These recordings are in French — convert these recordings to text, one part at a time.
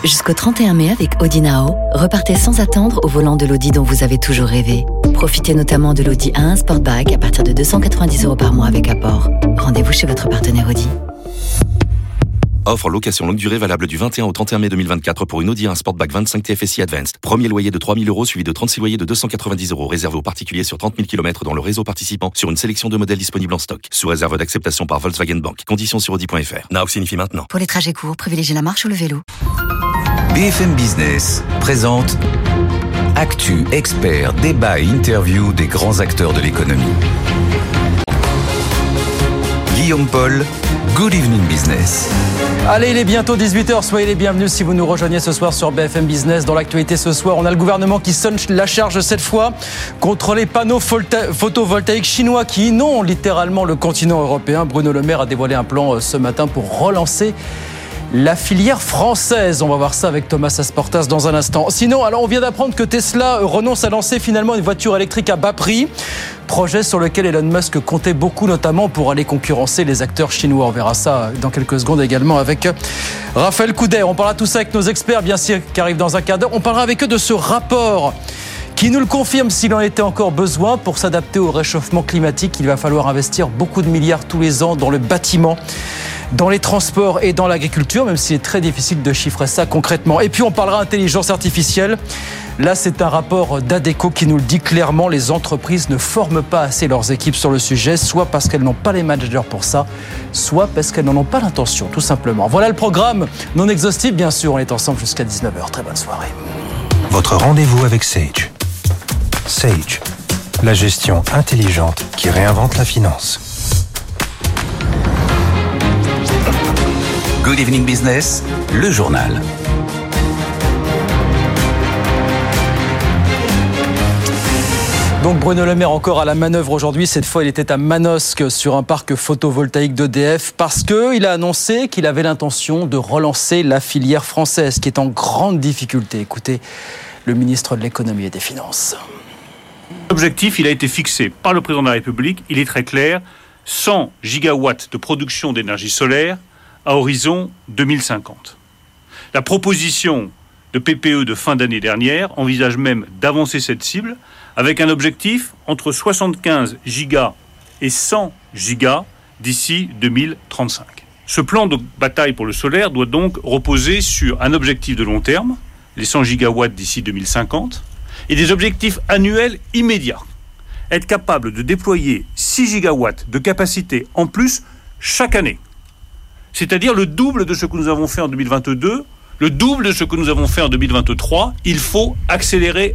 Jusqu'au 31 mai avec Audi Now, repartez sans attendre au volant de l'Audi dont vous avez toujours rêvé. Profitez notamment de l'Audi A1 Sportback à partir de 290 € par mois avec apport. Rendez-vous chez votre partenaire Audi. Offre location longue durée valable du 21 au 31 mai 2024 pour une Audi A1 Sportback 25 TFSI Advanced. Premier loyer de 3 000 € suivi de 36 loyers de 290 € réservé aux particuliers sur 30 000 km dans le réseau participant sur une sélection de modèles disponibles en stock. Sous réserve d'acceptation par Volkswagen Bank. Conditions sur Audi.fr. Now signifie maintenant. Pour les trajets courts, privilégiez la marche ou le vélo. BFM Business présente Actu, experts, débat et interview des grands acteurs de l'économie. Guillaume Paul, Good Evening Business. Allez, il est bientôt 18h, soyez les bienvenus si vous nous rejoignez ce soir sur BFM Business. Dans l'actualité ce soir, on a le gouvernement qui sonne la charge cette fois contre les panneaux photovoltaïques chinois qui inondent littéralement le continent européen. Bruno Le Maire a dévoilé un plan ce matin pour relancer la filière française. On va voir ça avec Thomas Asportas dans un instant. Sinon, alors on vient d'apprendre que Tesla renonce à lancer finalement une voiture électrique à bas prix. Projet sur lequel Elon Musk comptait beaucoup, notamment pour aller concurrencer les acteurs chinois. On verra ça dans quelques secondes également avec Raphaël Couder. On parlera tout ça avec nos experts, bien sûr, qui arrivent dans un quart d'heure. On parlera avec eux de ce rapport qui nous le confirme s'il en était encore besoin pour s'adapter au réchauffement climatique. Il va falloir investir beaucoup de milliards tous les ans dans le bâtiment, dans les transports et dans l'agriculture, même s'il est très difficile de chiffrer ça concrètement. Et puis on parlera intelligence artificielle. Là, c'est un rapport d'Adecco qui nous le dit clairement, les entreprises ne forment pas assez leurs équipes sur le sujet, soit parce qu'elles n'ont pas les managers pour ça, soit parce qu'elles n'en ont pas l'intention, tout simplement. Voilà le programme, non exhaustif bien sûr, on est ensemble jusqu'à 19h. Très bonne soirée. Votre rendez-vous avec Sage. Sage, la gestion intelligente qui réinvente la finance. Good Evening Business, le journal. Donc Bruno Le Maire encore à la manœuvre aujourd'hui. Cette fois, il était à Manosque sur un parc photovoltaïque d'EDF parce qu'il a annoncé qu'il avait l'intention de relancer la filière française qui est en grande difficulté. Écoutez le ministre de l'économie et des finances. L'objectif, il a été fixé par le président de la République. Il est très clair, 100 gigawatts de production d'énergie solaire à horizon 2050. La proposition de PPE de fin d'année dernière envisage même d'avancer cette cible avec un objectif entre 75 gigas et 100 gigas d'ici 2035. Ce plan de bataille pour le solaire doit donc reposer sur un objectif de long terme, les 100 gigawatts d'ici 2050, et des objectifs annuels immédiats. Être capable de déployer 6 gigawatts de capacité en plus chaque année. C'est-à-dire le double de ce que nous avons fait en 2022, le double de ce que nous avons fait en 2023. Il faut accélérer.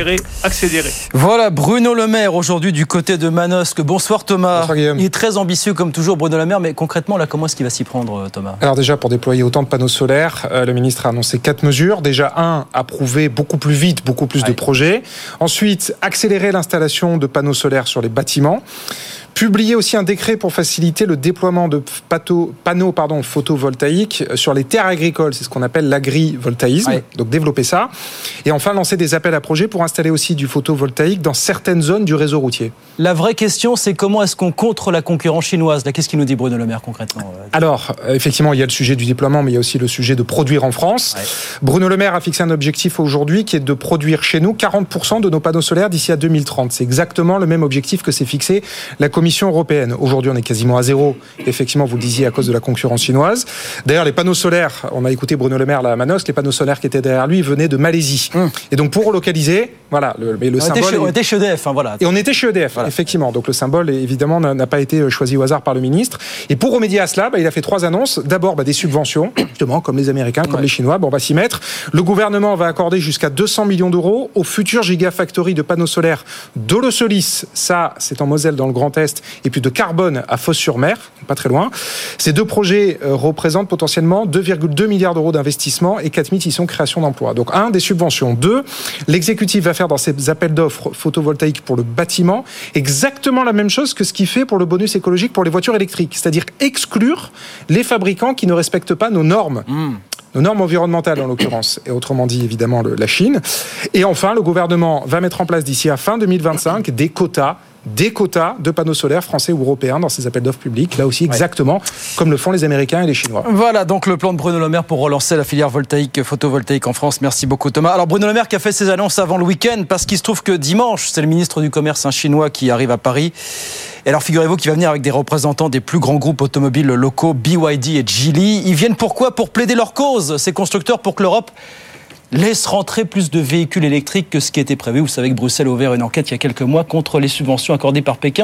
Voilà, Bruno Le Maire aujourd'hui du côté de Manosque. Bonsoir Thomas. Bonsoir Guillaume. Il est très ambitieux comme toujours Bruno Le Maire, mais concrètement là, comment est-ce qu'il va s'y prendre Thomas ? Alors déjà, pour déployer autant de panneaux solaires, le ministre a annoncé 4 mesures. Déjà, approuver beaucoup plus vite, beaucoup plus de projets. Ensuite, accélérer l'installation de panneaux solaires sur les bâtiments. Publier aussi un décret pour faciliter le déploiement de panneaux photovoltaïques sur les terres agricoles. C'est ce qu'on appelle l'agrivoltaïsme. Ouais. Donc développer ça. Et enfin, lancer des appels à projets pour installer aussi du photovoltaïque dans certaines zones du réseau routier. La vraie question, c'est comment est-ce qu'on contre la concurrence chinoise ? Là, qu'est-ce qu'il nous dit Bruno Le Maire concrètement ? Alors, effectivement, il y a le sujet du déploiement, mais il y a aussi le sujet de produire en France. Ouais. Bruno Le Maire a fixé un objectif aujourd'hui qui est de produire chez nous 40% de nos panneaux solaires d'ici à 2030. C'est exactement le même objectif que s'est fixé la Commission européenne. Aujourd'hui, on est quasiment à zéro. Effectivement, vous le disiez, à cause de la concurrence chinoise. D'ailleurs, les panneaux solaires, on a écouté Bruno Le Maire là à Manosque, les panneaux solaires qui étaient derrière lui venaient de Malaisie. Et donc, pour relocaliser, voilà, le symbole... On était chez EDF, voilà. Et on était chez EDF, voilà. Effectivement. Donc, le symbole, évidemment, n'a pas été choisi au hasard par le ministre. Et pour remédier à cela, il a fait 3 annonces. D'abord, des subventions, justement, comme les Américains, comme les Chinois. On va s'y mettre. Le gouvernement va accorder jusqu'à 200 millions d'euros aux futures gigafactories de panneaux solaires d'Olosolis. Ça, c'est en Moselle, dans le Grand Est. Et puis de Carbone à Fos-sur-Mer, pas très loin. Ces 2 projets représentent potentiellement 2,2 milliards d'euros d'investissement et 4600 créations d'emplois. Donc, des subventions. 2, l'exécutif va faire dans ses appels d'offres photovoltaïques pour le bâtiment exactement la même chose que ce qu'il fait pour le bonus écologique pour les voitures électriques. C'est-à-dire exclure les fabricants qui ne respectent pas nos normes. Nos normes environnementales en l'occurrence, et autrement dit évidemment la Chine. Et enfin, le gouvernement va mettre en place d'ici à fin 2025 des quotas des quotas de panneaux solaires français ou européens dans ces appels d'offres publics, là aussi exactement comme le font les Américains et les Chinois. Voilà donc le plan de Bruno Le Maire pour relancer la filière photovoltaïque en France. Merci beaucoup Thomas. Alors Bruno Le Maire qui a fait ses annonces avant le week-end parce qu'il se trouve que dimanche, c'est le ministre du Commerce chinois qui arrive à Paris. Et alors figurez-vous qu'il va venir avec des représentants des plus grands groupes automobiles locaux, BYD et Geely. Ils viennent pourquoi ? Pour plaider leur cause, ces constructeurs, pour que l'Europe laisse rentrer plus de véhicules électriques que ce qui était prévu. Vous savez que Bruxelles a ouvert une enquête il y a quelques mois contre les subventions accordées par Pékin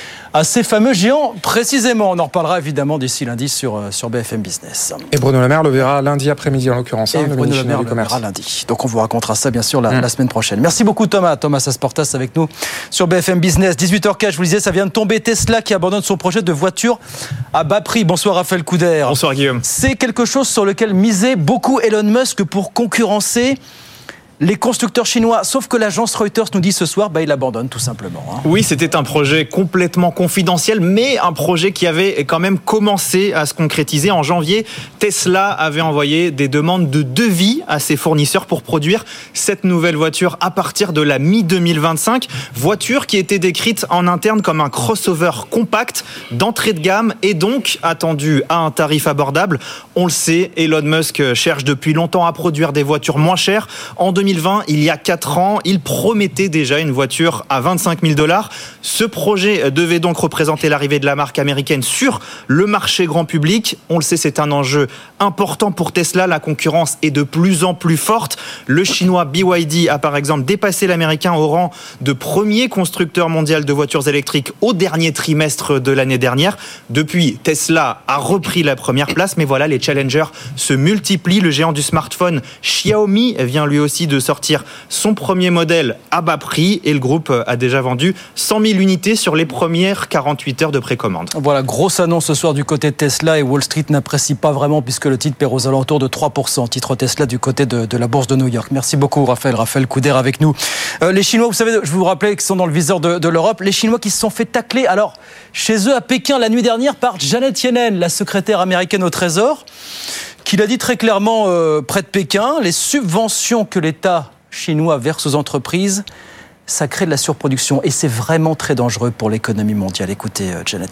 à ces fameux géants, précisément. On en reparlera évidemment d'ici lundi sur BFM Business. Et Bruno Le Maire le verra lundi après-midi en l'occurrence. Et Bruno Le Maire le verra lundi. Donc on vous racontera ça bien sûr la semaine prochaine. Merci beaucoup Thomas Asportas avec nous sur BFM Business. 18h04, je vous le disais, ça vient de tomber. Tesla qui abandonne son projet de voiture à bas prix. Bonsoir Raphaël Couder. Bonsoir Guillaume. C'est quelque chose sur lequel misait beaucoup Elon Musk pour concurrencer les constructeurs chinois, sauf que l'agence Reuters nous dit ce soir, il abandonne tout simplement. Oui, c'était un projet complètement confidentiel, mais un projet qui avait quand même commencé à se concrétiser. En janvier, Tesla avait envoyé des demandes de devis à ses fournisseurs pour produire cette nouvelle voiture à partir de la mi-2025. Voiture qui était décrite en interne comme un crossover compact d'entrée de gamme et donc attendue à un tarif abordable. On le sait, Elon Musk cherche depuis longtemps à produire des voitures moins chères. En 2020, il y a 4 ans, il promettait déjà une voiture à $25,000. Ce projet devait donc représenter l'arrivée de la marque américaine sur le marché grand public. On le sait, c'est un enjeu important pour Tesla. La concurrence est de plus en plus forte. Le chinois BYD a par exemple dépassé l'américain au rang de premier constructeur mondial de voitures électriques au dernier trimestre de l'année dernière. Depuis, Tesla a repris la première place, mais voilà, les challengers se multiplient. Le géant du smartphone Xiaomi vient lui aussi de sortir son premier modèle à bas prix et le groupe a déjà vendu 100 000 unités sur les premières 48 heures de précommande. Voilà, grosse annonce ce soir du côté de Tesla et Wall Street n'apprécie pas vraiment puisque le titre perd aux alentours de 3%. Titre Tesla du côté de la bourse de New York. Merci beaucoup Raphaël Couder avec nous. Les Chinois, vous savez, je vous rappelais qu'ils sont dans le viseur de l'Europe. Les Chinois qui se sont fait tacler, alors chez eux à Pékin la nuit dernière par Janet Yellen, la secrétaire américaine au Trésor, qui l'a dit très clairement près de Pékin, les subventions que l'État chinois verse aux entreprises, ça crée de la surproduction et c'est vraiment très dangereux pour l'économie mondiale. Écoutez Janet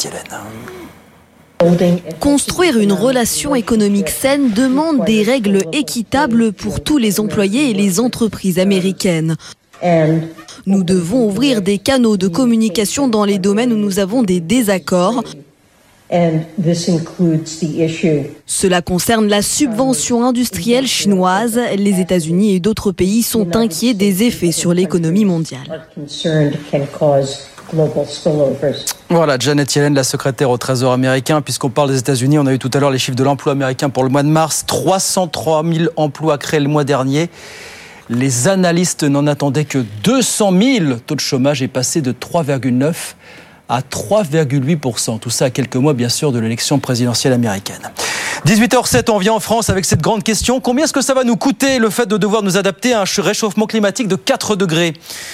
Yellen. Construire une relation économique saine demande des règles équitables pour tous les employés et les entreprises américaines. Nous devons ouvrir des canaux de communication dans les domaines où nous avons des désaccords. Cela concerne la subvention industrielle chinoise. Les États-Unis et d'autres pays sont inquiets des effets sur l'économie mondiale. Voilà, Janet Yellen, la secrétaire au Trésor américain. Puisqu'on parle des États-Unis, on a eu tout à l'heure les chiffres de l'emploi américain pour le mois de mars. 303 000 emplois créés le mois dernier. Les analystes n'en attendaient que 200 000. Le taux de chômage est passé de 3,9 à 3,8%. Tout ça à quelques mois, bien sûr, de l'élection présidentielle américaine. 18h07, on revient en France avec cette grande question. Combien est-ce que ça va nous coûter, le fait de devoir nous adapter à un réchauffement climatique de 4 degrés ?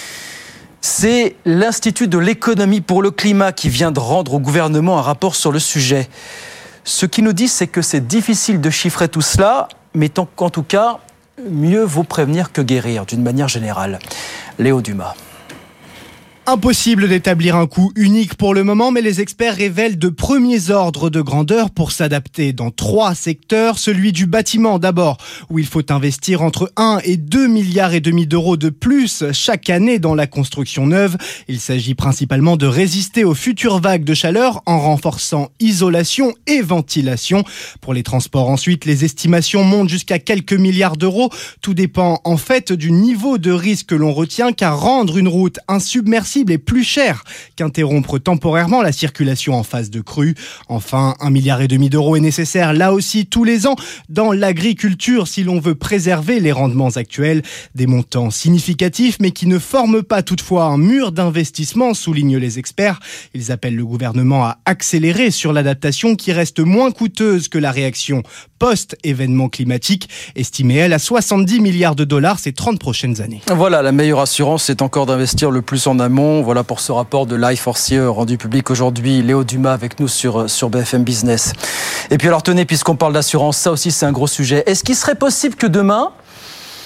C'est l'Institut de l'économie pour le climat qui vient de rendre au gouvernement un rapport sur le sujet. Ce qui nous dit, c'est que c'est difficile de chiffrer tout cela, mais qu'en tout cas, mieux vaut prévenir que guérir, d'une manière générale. Léo Dumas. Impossible d'établir un coût unique pour le moment, mais les experts révèlent de premiers ordres de grandeur pour s'adapter dans 3 secteurs. Celui du bâtiment d'abord, où il faut investir entre 1 et 2 milliards et demi d'euros de plus chaque année dans la construction neuve. Il s'agit principalement de résister aux futures vagues de chaleur en renforçant isolation et ventilation. Pour les transports ensuite, les estimations montent jusqu'à quelques milliards d'euros. Tout dépend en fait du niveau de risque que l'on retient, car rendre une route insubmersible est plus cher qu'interrompre temporairement la circulation en phase de crue. Enfin, 1,5 milliard d'euros est nécessaire là aussi tous les ans dans l'agriculture si l'on veut préserver les rendements actuels. Des montants significatifs mais qui ne forment pas toutefois un mur d'investissement, soulignent les experts. Ils appellent le gouvernement à accélérer sur l'adaptation qui reste moins coûteuse que la réaction post-événement climatique, estimée elle à 70 milliards de dollars ces 30 prochaines années. Voilà, la meilleure assurance, c'est encore d'investir le plus en amont. Voilà pour ce rapport de l'I4CE rendu public aujourd'hui. Léo Dumas avec nous sur BFM Business. Et puis alors tenez, puisqu'on parle d'assurance, ça aussi c'est un gros sujet. Est-ce qu'il serait possible que demain,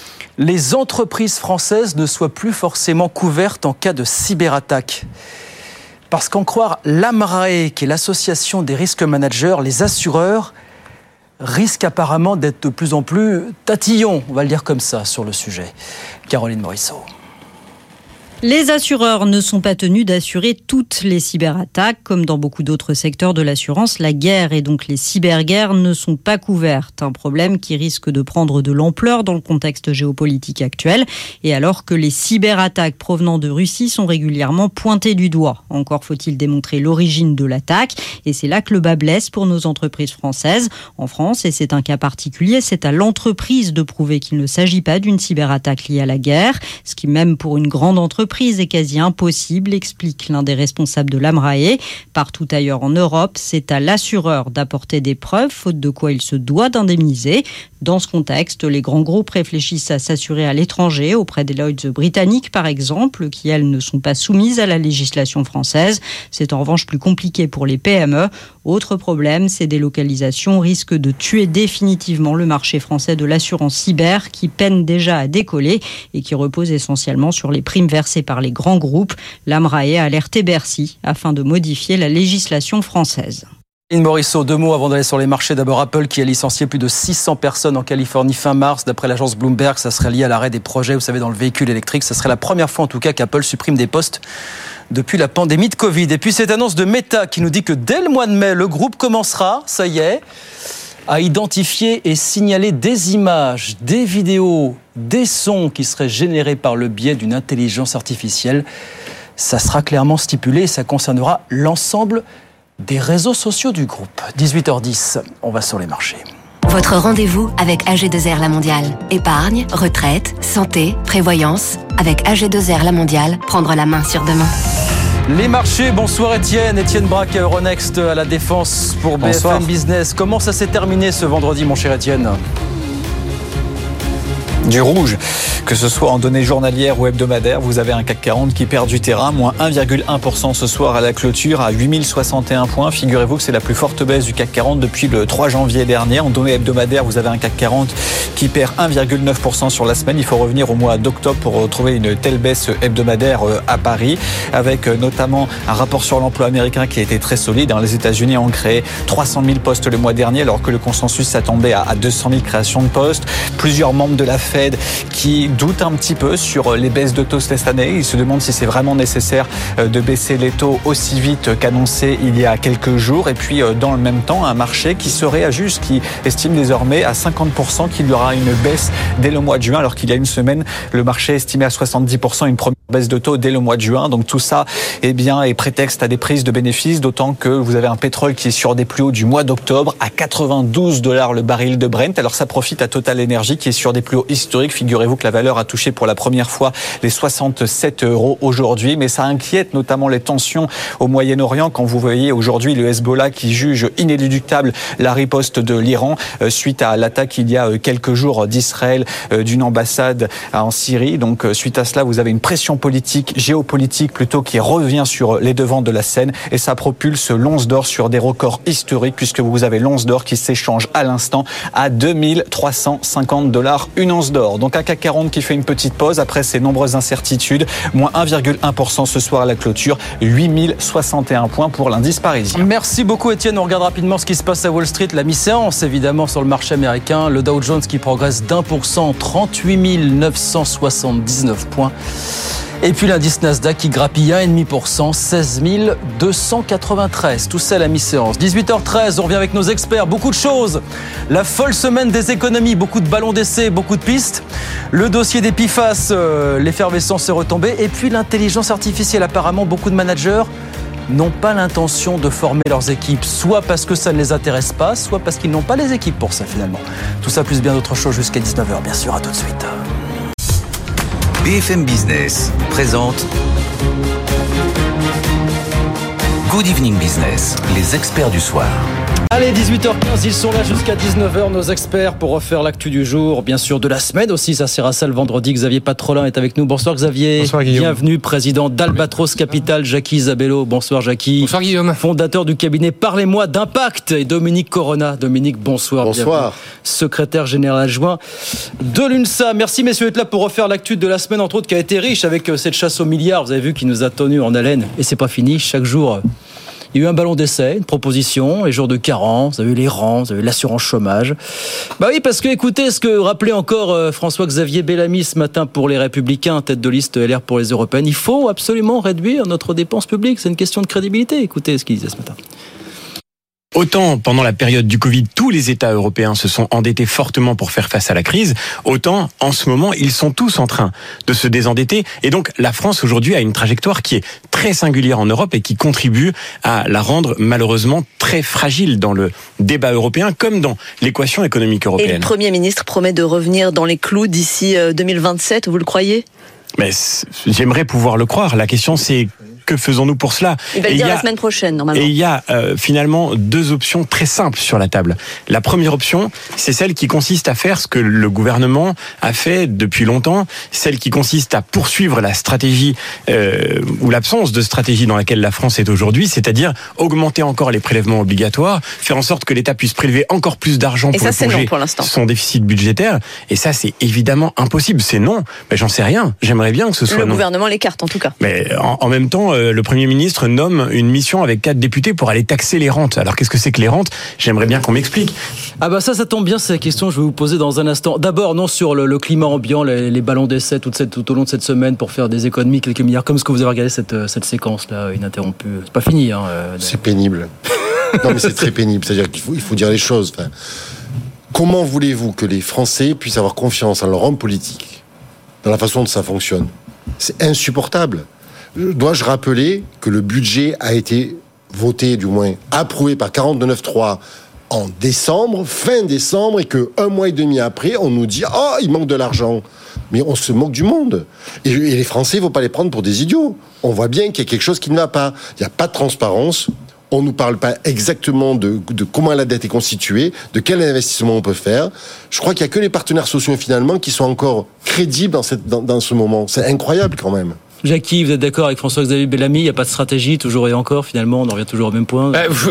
les entreprises françaises ne soient plus forcément couvertes en cas de cyberattaque ? Parce qu'en croire l'AMRAE, qui est l'association des risques managers, les assureurs risquent apparemment d'être de plus en plus tatillons, on va le dire comme ça, sur le sujet. Caroline Morisseau. Les assureurs ne sont pas tenus d'assurer toutes les cyberattaques. Comme dans beaucoup d'autres secteurs de l'assurance, la guerre et donc les cyberguerres ne sont pas couvertes. Un problème qui risque de prendre de l'ampleur dans le contexte géopolitique actuel. Et alors que les cyberattaques provenant de Russie sont régulièrement pointées du doigt. Encore faut-il démontrer l'origine de l'attaque. Et c'est là que le bas blesse pour nos entreprises françaises. En France, et c'est un cas particulier, c'est à l'entreprise de prouver qu'il ne s'agit pas d'une cyberattaque liée à la guerre. Ce qui, même pour une grande entreprise, est quasi impossible, explique l'un des responsables de l'AMRAE. Partout ailleurs en Europe, c'est à l'assureur d'apporter des preuves, faute de quoi il se doit d'indemniser. Dans ce contexte, les grands groupes réfléchissent à s'assurer à l'étranger, auprès des Lloyd's britanniques par exemple, qui elles ne sont pas soumises à la législation française. C'est en revanche plus compliqué pour les PME. Autre problème, ces délocalisations risquent de tuer définitivement le marché français de l'assurance cyber, qui peine déjà à décoller et qui repose essentiellement sur les primes versées par les grands groupes. L'AMRAE a alerté Bercy afin de modifier la législation française. Morisseau, 2 mots avant d'aller sur les marchés. D'abord, Apple qui a licencié plus de 600 personnes en Californie fin mars. D'après l'agence Bloomberg, ça serait lié à l'arrêt des projets, vous savez, dans le véhicule électrique. Ça serait la première fois en tout cas qu'Apple supprime des postes depuis la pandémie de Covid. Et puis cette annonce de Meta qui nous dit que dès le mois de mai, le groupe commencera, ça y est, à identifier et signaler des images, des vidéos, des sons qui seraient générés par le biais d'une intelligence artificielle. Ça sera clairement stipulé et ça concernera l'ensemble des réseaux sociaux du groupe. 18h10, on va sur les marchés. Votre rendez-vous avec AG2R La Mondiale. Épargne, retraite, santé, prévoyance. Avec AG2R La Mondiale, prendre la main sur demain. Les marchés, bonsoir Étienne Braque à Euronext à la Défense pour BFM Business. Comment ça s'est terminé ce vendredi, mon cher Étienne ? Du rouge, que ce soit en données journalières ou hebdomadaires, vous avez un CAC 40 qui perd du terrain, moins 1,1% ce soir à la clôture à 8061 points. Figurez-vous que c'est la plus forte baisse du CAC 40 depuis le 3 janvier dernier. En données hebdomadaires, vous avez un CAC 40 qui perd 1,9% sur la semaine. Il faut revenir au mois d'octobre pour retrouver une telle baisse hebdomadaire à Paris, avec notamment un rapport sur l'emploi américain qui a été très solide. Les États-Unis ont créé 300 000 postes le mois dernier, alors que le consensus s'attendait à 200 000 créations de postes. Plusieurs membres de la Fed qui doutent un petit peu sur les baisses de taux cette année. Ils se demandent si c'est vraiment nécessaire de baisser les taux aussi vite qu'annoncé il y a quelques jours. Et puis, dans le même temps, un marché qui se réajuste, qui estime désormais à 50% qu'il y aura une baisse dès le mois de juin, alors qu'il y a une semaine, le marché estimait à 70% une première baisse de taux dès le mois de juin. Donc tout ça est prétexte à des prises de bénéfices, d'autant que vous avez un pétrole qui est sur des plus hauts du mois d'octobre à $92 le baril de Brent. Alors ça profite à Total Energy qui est sur des plus hauts historiques. Figurez-vous que la valeur a touché pour la première fois les 67 € aujourd'hui, mais ça inquiète notamment les tensions au Moyen-Orient quand vous voyez aujourd'hui le Hezbollah qui juge inéluctable la riposte de l'Iran suite à l'attaque il y a quelques jours d'Israël d'une ambassade en Syrie. Donc suite à cela, vous avez une pression politique, géopolitique plutôt, qui revient sur les devants de la scène et ça propulse l'once d'or sur des records historiques puisque vous avez l'once d'or qui s'échange à l'instant à $2350 une once d'or. Donc un CAC 40 qui fait une petite pause après ces nombreuses incertitudes, moins 1,1% ce soir à la clôture, 8061 points pour l'indice parisien. Merci beaucoup Étienne, on regarde rapidement ce qui se passe à Wall Street, la mi-séance évidemment sur le marché américain, le Dow Jones qui progresse d'1%, 38 979 points. Et puis l'indice Nasdaq qui grappille 1,5%, 16 293. Tout ça à la mi-séance. 18h13, on revient avec nos experts. Beaucoup de choses. La folle semaine des économies, beaucoup de ballons d'essai, beaucoup de pistes. Le dossier des PFAS, l'effervescence est retombée. Et puis l'intelligence artificielle. Apparemment, beaucoup de managers n'ont pas l'intention de former leurs équipes, soit parce que ça ne les intéresse pas, soit parce qu'ils n'ont pas les équipes pour ça finalement. Tout ça plus bien d'autres choses jusqu'à 19h, bien sûr. À tout de suite. BFM Business présente Good Evening Business, les experts du soir. Allez, 18h15, ils sont là jusqu'à 19h, nos experts, pour refaire l'actu du jour, bien sûr de la semaine aussi, ça sera ça le vendredi. Xavier Patrolin est avec nous. Bonsoir Xavier. Bonsoir Guillaume. Bienvenue, président d'Albatros Capital. Jackie Isabello, bonsoir Jackie. Bonsoir Guillaume. Fondateur du cabinet Parlez-moi d'Impact. Et Dominique Corona. Dominique, bonsoir. Bonsoir. Bienvenue. Secrétaire général adjoint de l'UNSA. Merci messieurs d'être là pour refaire l'actu de la semaine, entre autres, qui a été riche avec cette chasse aux milliards, vous avez vu, qui nous a tenus en haleine. Et c'est pas fini, chaque jour... Il y a eu un ballon d'essai, une proposition, les jours de carence, vous avez eu les rangs, vous avez eu l'assurance chômage. Bah oui, parce que écoutez ce que rappelait encore François-Xavier Bellamy ce matin pour les Républicains, tête de liste LR pour les Européennes. Il faut absolument réduire notre dépense publique, c'est une question de crédibilité. Écoutez ce qu'il disait ce matin. Autant pendant la période du Covid, tous les États européens se sont endettés fortement pour faire face à la crise, autant en ce moment, ils sont tous en train de se désendetter. Et donc la France aujourd'hui a une trajectoire qui est très singulière en Europe et qui contribue à la rendre malheureusement très fragile dans le débat européen comme dans l'équation économique européenne. Et le Premier ministre promet de revenir dans les clous d'ici 2027, vous le croyez ? Mais j'aimerais pouvoir le croire. La question c'est... Que faisons-nous pour cela ? Il va le dire la semaine prochaine, normalement. Et il y a finalement deux options très simples sur la table. La première option, c'est celle qui consiste à faire ce que le gouvernement a fait depuis longtemps, celle qui consiste à poursuivre la stratégie ou l'absence de stratégie dans laquelle la France est aujourd'hui, c'est-à-dire augmenter encore les prélèvements obligatoires, faire en sorte que l'État puisse prélever encore plus d'argent pour éponger son déficit budgétaire. Et ça, c'est évidemment impossible. C'est non. Mais j'en sais rien. J'aimerais bien que ce soit non. Le gouvernement l'écarte, en tout cas. Mais en même temps, le Premier ministre nomme une mission avec 4 députés pour aller taxer les rentes. Alors qu'est-ce que c'est que les rentes ? J'aimerais bien qu'on m'explique. Ah bah ça tombe bien, c'est la question que je vais vous poser dans un instant. D'abord, non sur le climat ambiant, les ballons d'essai tout au long de cette semaine pour faire des économies, quelques milliards, comme ce que vous avez regardé cette séquence-là, ininterrompue. C'est pas fini. C'est pénible. Non mais c'est très pénible, c'est-à-dire qu'il faut dire les choses. Enfin, comment voulez-vous que les Français puissent avoir confiance en leur homme politique, dans la façon dont ça fonctionne ? C'est insupportable. Dois-je rappeler que le budget a été voté, du moins approuvé par 49.3 en décembre, fin décembre, et que 1 mois et demi après, on nous dit « Oh, il manque de l'argent !» Mais on se moque du monde. Et les Français, il ne faut pas les prendre pour des idiots. On voit bien qu'il y a quelque chose qui ne va pas. Il n'y a pas de transparence. On ne nous parle pas exactement de comment la dette est constituée, de quel investissement on peut faire. Je crois qu'il n'y a que les partenaires sociaux, finalement, qui sont encore crédibles dans ce moment. C'est incroyable, quand même. Jackie, vous êtes d'accord avec François-Xavier Bellamy ? Il n'y a pas de stratégie, toujours et encore, finalement, on en revient toujours au même point.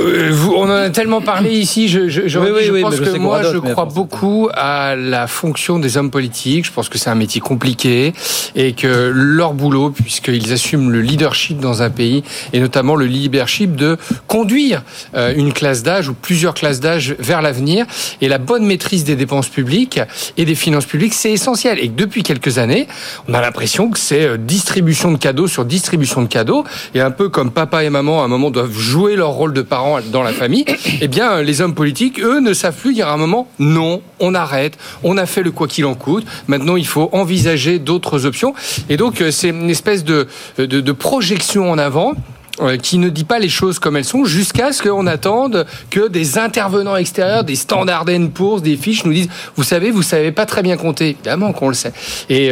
On en a tellement parlé ici, je pense que moi, je crois beaucoup à la fonction des hommes politiques. Je pense que c'est un métier compliqué et que leur boulot, puisqu'ils assument le leadership dans un pays, et notamment le leadership de conduire une classe d'âge ou plusieurs classes d'âge vers l'avenir, et la bonne maîtrise des dépenses publiques et des finances publiques, c'est essentiel. Et que depuis quelques années, on a l'impression que c'est distribution de cadeaux sur distribution de cadeaux, et un peu comme papa et maman à un moment doivent jouer leur rôle de parents dans la famille, eh bien les hommes politiques, eux, ne savent plus dire à un moment non, on arrête, on a fait le quoi qu'il en coûte, maintenant il faut envisager d'autres options. Et donc c'est une espèce de projection en avant qui ne dit pas les choses comme elles sont, jusqu'à ce qu'on attende que des intervenants extérieurs, des Standard & Poor's, des Fitch nous disent vous savez pas très bien compter. Évidemment qu'on le sait. Et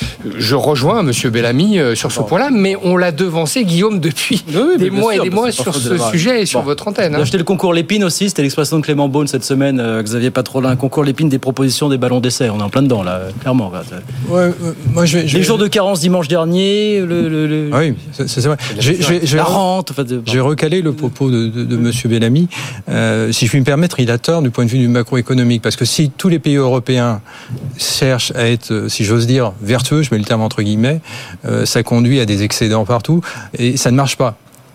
je rejoins Monsieur Bellamy sur ce point-là, mais on l'a devancé, Guillaume, depuis des mois et des mois sur ce sujet et sur votre antenne. Vous avez acheté le concours Lépine aussi, c'était l'expression de Clément Beaune cette semaine, Xavier Patrolin, un concours Lépine des propositions des ballons d'essai. On est en plein dedans, là, clairement. Moi, les jours de carence dimanche dernier, oui, c'est vrai. J'ai recalé le propos de Monsieur Bellamy. Si je puis me permettre, il a tort du point de vue du macroéconomique, parce que si tous les pays européens cherchent à être, si j'ose dire, vertueux, je mets le terme entre guillemets, ça conduit à des excédents partout, et ça ne marche pas.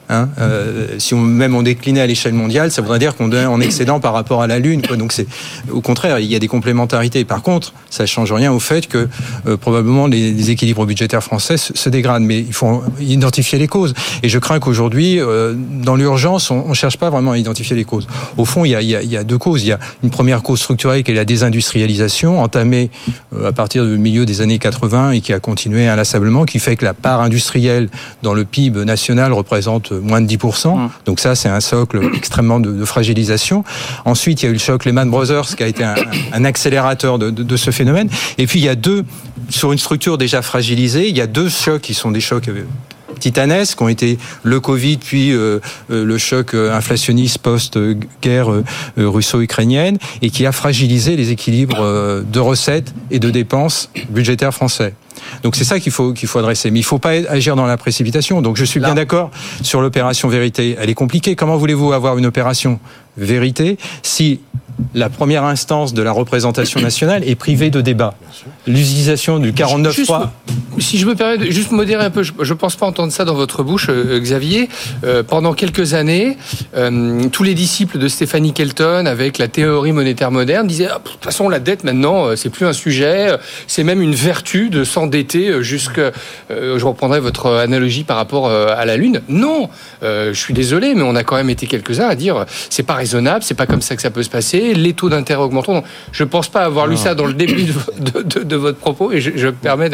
Si on déclinait à l'échelle mondiale, ça voudrait dire qu'on est en excédent par rapport à la Lune, quoi. Donc c'est au contraire, il y a des complémentarités. Par contre, ça ne change rien au fait que probablement les équilibres budgétaires français se dégradent. Mais il faut identifier les causes. Et je crains qu'aujourd'hui, dans l'urgence, on ne cherche pas vraiment à identifier les causes. Au fond, il y a deux causes. Il y a une première cause structurelle qui est la désindustrialisation, entamée à partir du milieu des années 80 et qui a continué inlassablement, qui fait que la part industrielle dans le PIB national représente moins de 10%. Donc ça, c'est un socle extrêmement de fragilisation. Ensuite, il y a eu le choc Lehman Brothers qui a été un accélérateur de ce phénomène. Et puis, il y a sur une structure déjà fragilisée, il y a deux chocs qui sont des chocs titanesques, qui ont été le Covid, puis le choc inflationniste post-guerre russo-ukrainienne, et qui a fragilisé les équilibres de recettes et de dépenses budgétaires français. Donc c'est ça qu'il faut adresser. Mais il ne faut pas agir dans la précipitation. Donc je suis bien d'accord sur l'opération vérité. Elle est compliquée. Comment voulez-vous avoir une opération vérité si la première instance de la représentation nationale est privée de débat? L'utilisation du 49.3... Si je me permets de juste modérer un peu, je ne pense pas entendre ça dans votre bouche, Xavier. Pendant quelques années, tous les disciples de Stéphanie Kelton, avec la théorie monétaire moderne, disaient de toute façon, la dette, maintenant, c'est plus un sujet, c'est même une vertu de s'endetter jusqu'à... je reprendrai votre analogie par rapport à la Lune. Non, je suis désolé, mais on a quand même été quelques-uns à dire c'est pas raisonnable, c'est pas comme ça que ça peut se passer, les taux d'intérêt augmenteront. Je ne pense pas avoir lu ça dans le début de votre propos, et je me permets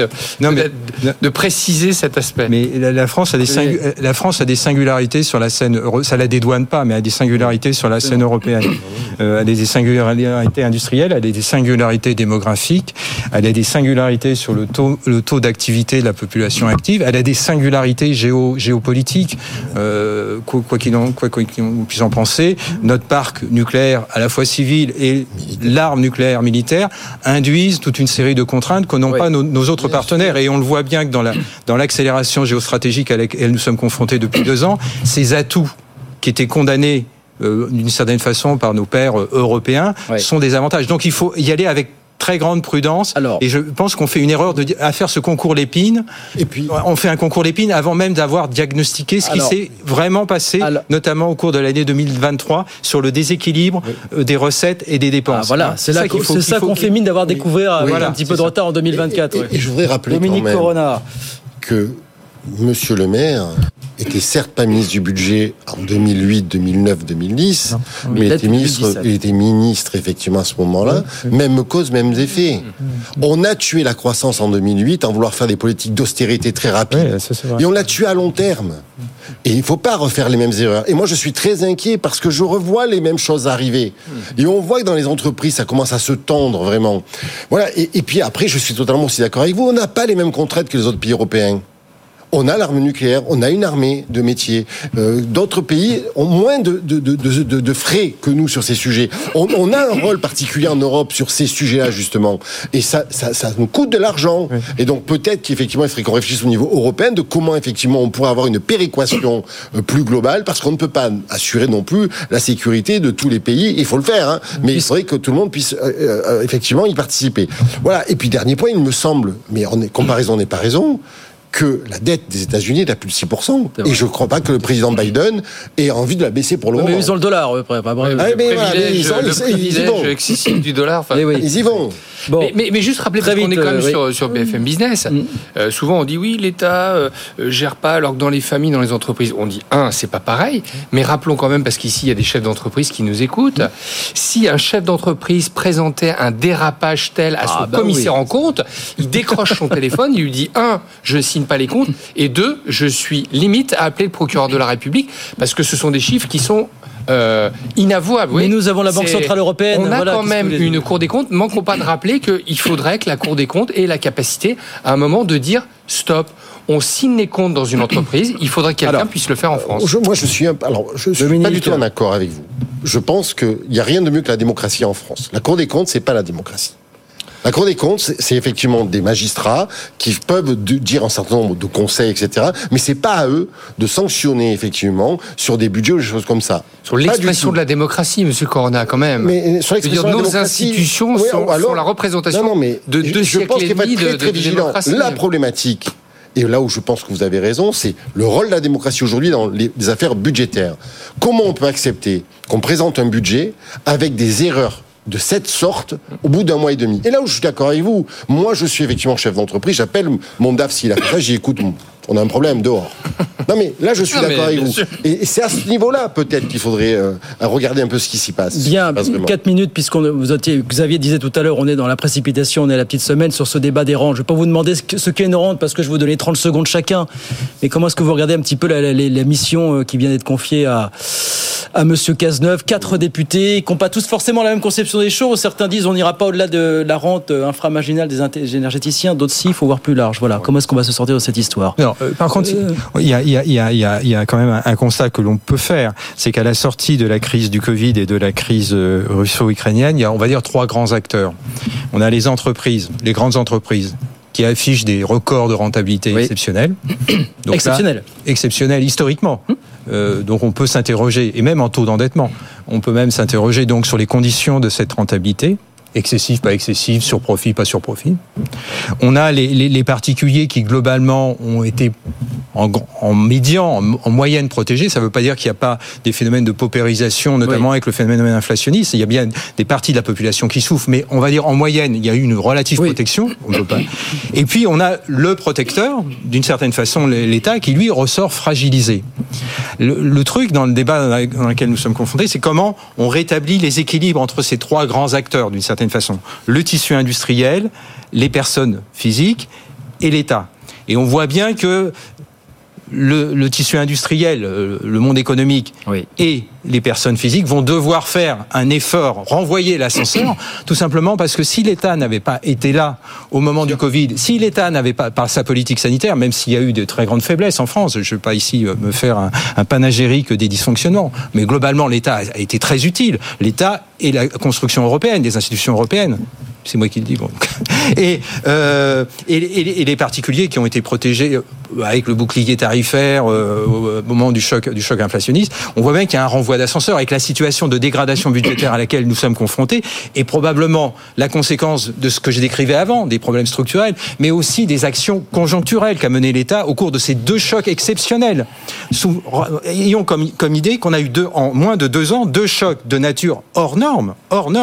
de préciser cet aspect. Mais la France a des singularités sur la scène, ça la dédouane pas, mais elle a des singularités sur la scène européenne. Elle a des singularités industrielles, elle a des singularités démographiques, elle a des singularités sur le taux d'activité de la population active, elle a des singularités géopolitiques, quoi qu'on puisse en penser. Notre parc nucléaire, à la fois civil et l'arme nucléaire militaire, induisent toute une série de contraintes que n'ont pas nos autres partenaires. Et on le voit bien que dans l'accélération géostratégique à laquelle nous sommes confrontés depuis 2 ans, ces atouts qui étaient condamnés d'une certaine façon par nos pairs européens sont des avantages. Donc il faut y aller avec très grande prudence. Et je pense qu'on fait une erreur à faire ce concours Lépine. Et puis, on fait un concours Lépine avant même d'avoir diagnostiqué ce qui s'est vraiment passé, notamment au cours de l'année 2023, sur le déséquilibre des recettes et des dépenses. C'est ça qu'on fait mine d'avoir découvert un petit peu de retard en 2024. Et je voudrais rappeler Dominique Corona que Monsieur le maire était certes pas ministre du budget en 2008, 2009, 2010, mais il était ministre effectivement à ce moment-là. Même cause, mêmes effets. On a tué la croissance en 2008 en vouloir faire des politiques d'austérité très rapides. Et on l'a tué à long terme. Et il ne faut pas refaire les mêmes erreurs. Et moi, je suis très inquiet parce que je revois les mêmes choses arriver. Et on voit que dans les entreprises, ça commence à se tendre vraiment. Voilà. Et puis après, je suis totalement aussi d'accord avec vous. On n'a pas les mêmes contraintes que les autres pays européens. On a l'arme nucléaire, on a une armée de métiers. D'autres pays ont moins de frais que nous sur ces sujets. On a un rôle particulier en Europe sur ces sujets-là, justement. Et ça nous coûte de l'argent. Et donc, peut-être qu'effectivement, il faudrait qu'on réfléchisse au niveau européen de comment, effectivement, on pourrait avoir une péréquation plus globale, parce qu'on ne peut pas assurer non plus la sécurité de tous les pays. Il faut le faire, hein. Mais il faudrait que tout le monde puisse, effectivement, y participer. Voilà. Et puis, dernier point, il me semble, mais comparaison n'est pas raison, que la dette des États-Unis est à plus de 6%. Et je ne crois pas que le président Biden ait envie de la baisser pour le moment. Mais ils ont le dollar, après. Le privilège excessif du dollar. Ils y vont. Bon. Mais juste rappeler, parce qu'on est quand même sur BFM Business, souvent on dit oui, l'État gère pas, alors que dans les familles, dans les entreprises, on dit c'est pas pareil, mais rappelons quand même, parce qu'ici il y a des chefs d'entreprise qui nous écoutent, si un chef d'entreprise présentait un dérapage tel à son commissaire en compte, il décroche son téléphone, il lui dit je signe pas les comptes, et 2, je suis limite à appeler le procureur de la République, parce que ce sont des chiffres qui sont inavouable. Mais nous avons la Banque Centrale Européenne. On a quand même une Cour des comptes. Manquons pas de rappeler qu'il faudrait que la Cour des comptes ait la capacité, à un moment, de dire stop. On signe les comptes dans une entreprise. Il faudrait que quelqu'un puisse le faire en France. Je suis pas du tout en accord avec vous. Je pense qu'il n'y a rien de mieux que la démocratie en France. La Cour des comptes, c'est pas la démocratie. La Cour des comptes, c'est effectivement des magistrats qui peuvent dire un certain nombre de conseils, etc. Mais c'est pas à eux de sanctionner, effectivement, sur des budgets ou des choses comme ça. Sur l'expression de la démocratie, monsieur Corona, quand même. Mais sur l'expression de la démocratie, nos institutions sont la représentation de 2 siècles et demi de démocratie. La problématique, et là où je pense que vous avez raison, c'est le rôle de la démocratie aujourd'hui dans les affaires budgétaires. Comment on peut accepter qu'on présente un budget avec des erreurs de cette sorte au bout d'un mois et demi? Et là où je suis d'accord avec vous, moi je suis effectivement chef d'entreprise, j'appelle mon DAF s'il a fait ça, j'y écoute, on a un problème dehors. Non mais là je suis d'accord avec vous. Et c'est à ce niveau-là peut-être qu'il faudrait regarder un peu ce qui s'y passe. Bien, 4 minutes, Xavier disait tout à l'heure, on est dans la précipitation, on est à la petite semaine sur ce débat des rentes. Je ne vais pas vous demander ce qu'est une rente parce que je vais vous donner 30 secondes chacun. Mais comment est-ce que vous regardez un petit peu la mission qui vient d'être confiée à Monsieur Cazeneuve. 4 députés qui n'ont pas tous forcément la même conception des choses. Certains disent on n'ira pas au-delà de la rente inframarginale des énergéticiens. D'autres si, il faut voir plus large. Voilà. Comment est-ce qu'on va se sortir de cette histoire? Non, par contre, il y a quand même un constat que l'on peut faire, c'est qu'à la sortie de la crise du Covid et de la crise russo-ukrainienne, il y a, on va dire, 3 grands acteurs. On a les entreprises, les grandes entreprises, qui affichent des records de rentabilité exceptionnels. Donc exceptionnels historiquement. Donc on peut s'interroger, et même en taux d'endettement, on peut même s'interroger donc sur les conditions de cette rentabilité. Excessif, pas excessif, surprofit, pas surprofit. On a les particuliers qui globalement ont été en médian, en moyenne protégés. Ça ne veut pas dire qu'il n'y a pas des phénomènes de paupérisation, notamment avec le phénomène inflationniste. Il y a bien des parties de la population qui souffrent, mais on va dire en moyenne, il y a eu une relative protection. On peut pas. Et puis on a le protecteur, d'une certaine façon l'État, qui lui ressort fragilisé. Le truc dans le débat dans lequel nous sommes confrontés, c'est comment on rétablit les équilibres entre ces 3 grands acteurs, d'une certaine façon. Le tissu industriel, les personnes physiques et l'État. Et on voit bien que le tissu industriel, le monde économique et les personnes physiques vont devoir faire un effort, renvoyer l'ascenseur, tout simplement parce que si l'État n'avait pas été là au moment du Covid, si l'État n'avait pas, par sa politique sanitaire, même s'il y a eu de très grandes faiblesses en France, je ne vais pas ici me faire un panagérique des dysfonctionnements, mais globalement l'État a été très utile. L'État et la construction européenne, des institutions européennes. C'est moi qui le dis. Bon. Et les particuliers qui ont été protégés avec le bouclier tarifaire au moment du choc inflationniste, on voit bien qu'il y a un renvoi d'ascenseur avec la situation de dégradation budgétaire à laquelle nous sommes confrontés et probablement la conséquence de ce que j'ai décrivé avant, des problèmes structurels, mais aussi des actions conjoncturelles qu'a mené l'État au cours de ces 2 chocs exceptionnels. Ayons comme idée qu'on a eu en moins de 2 ans 2 chocs de nature hors norme.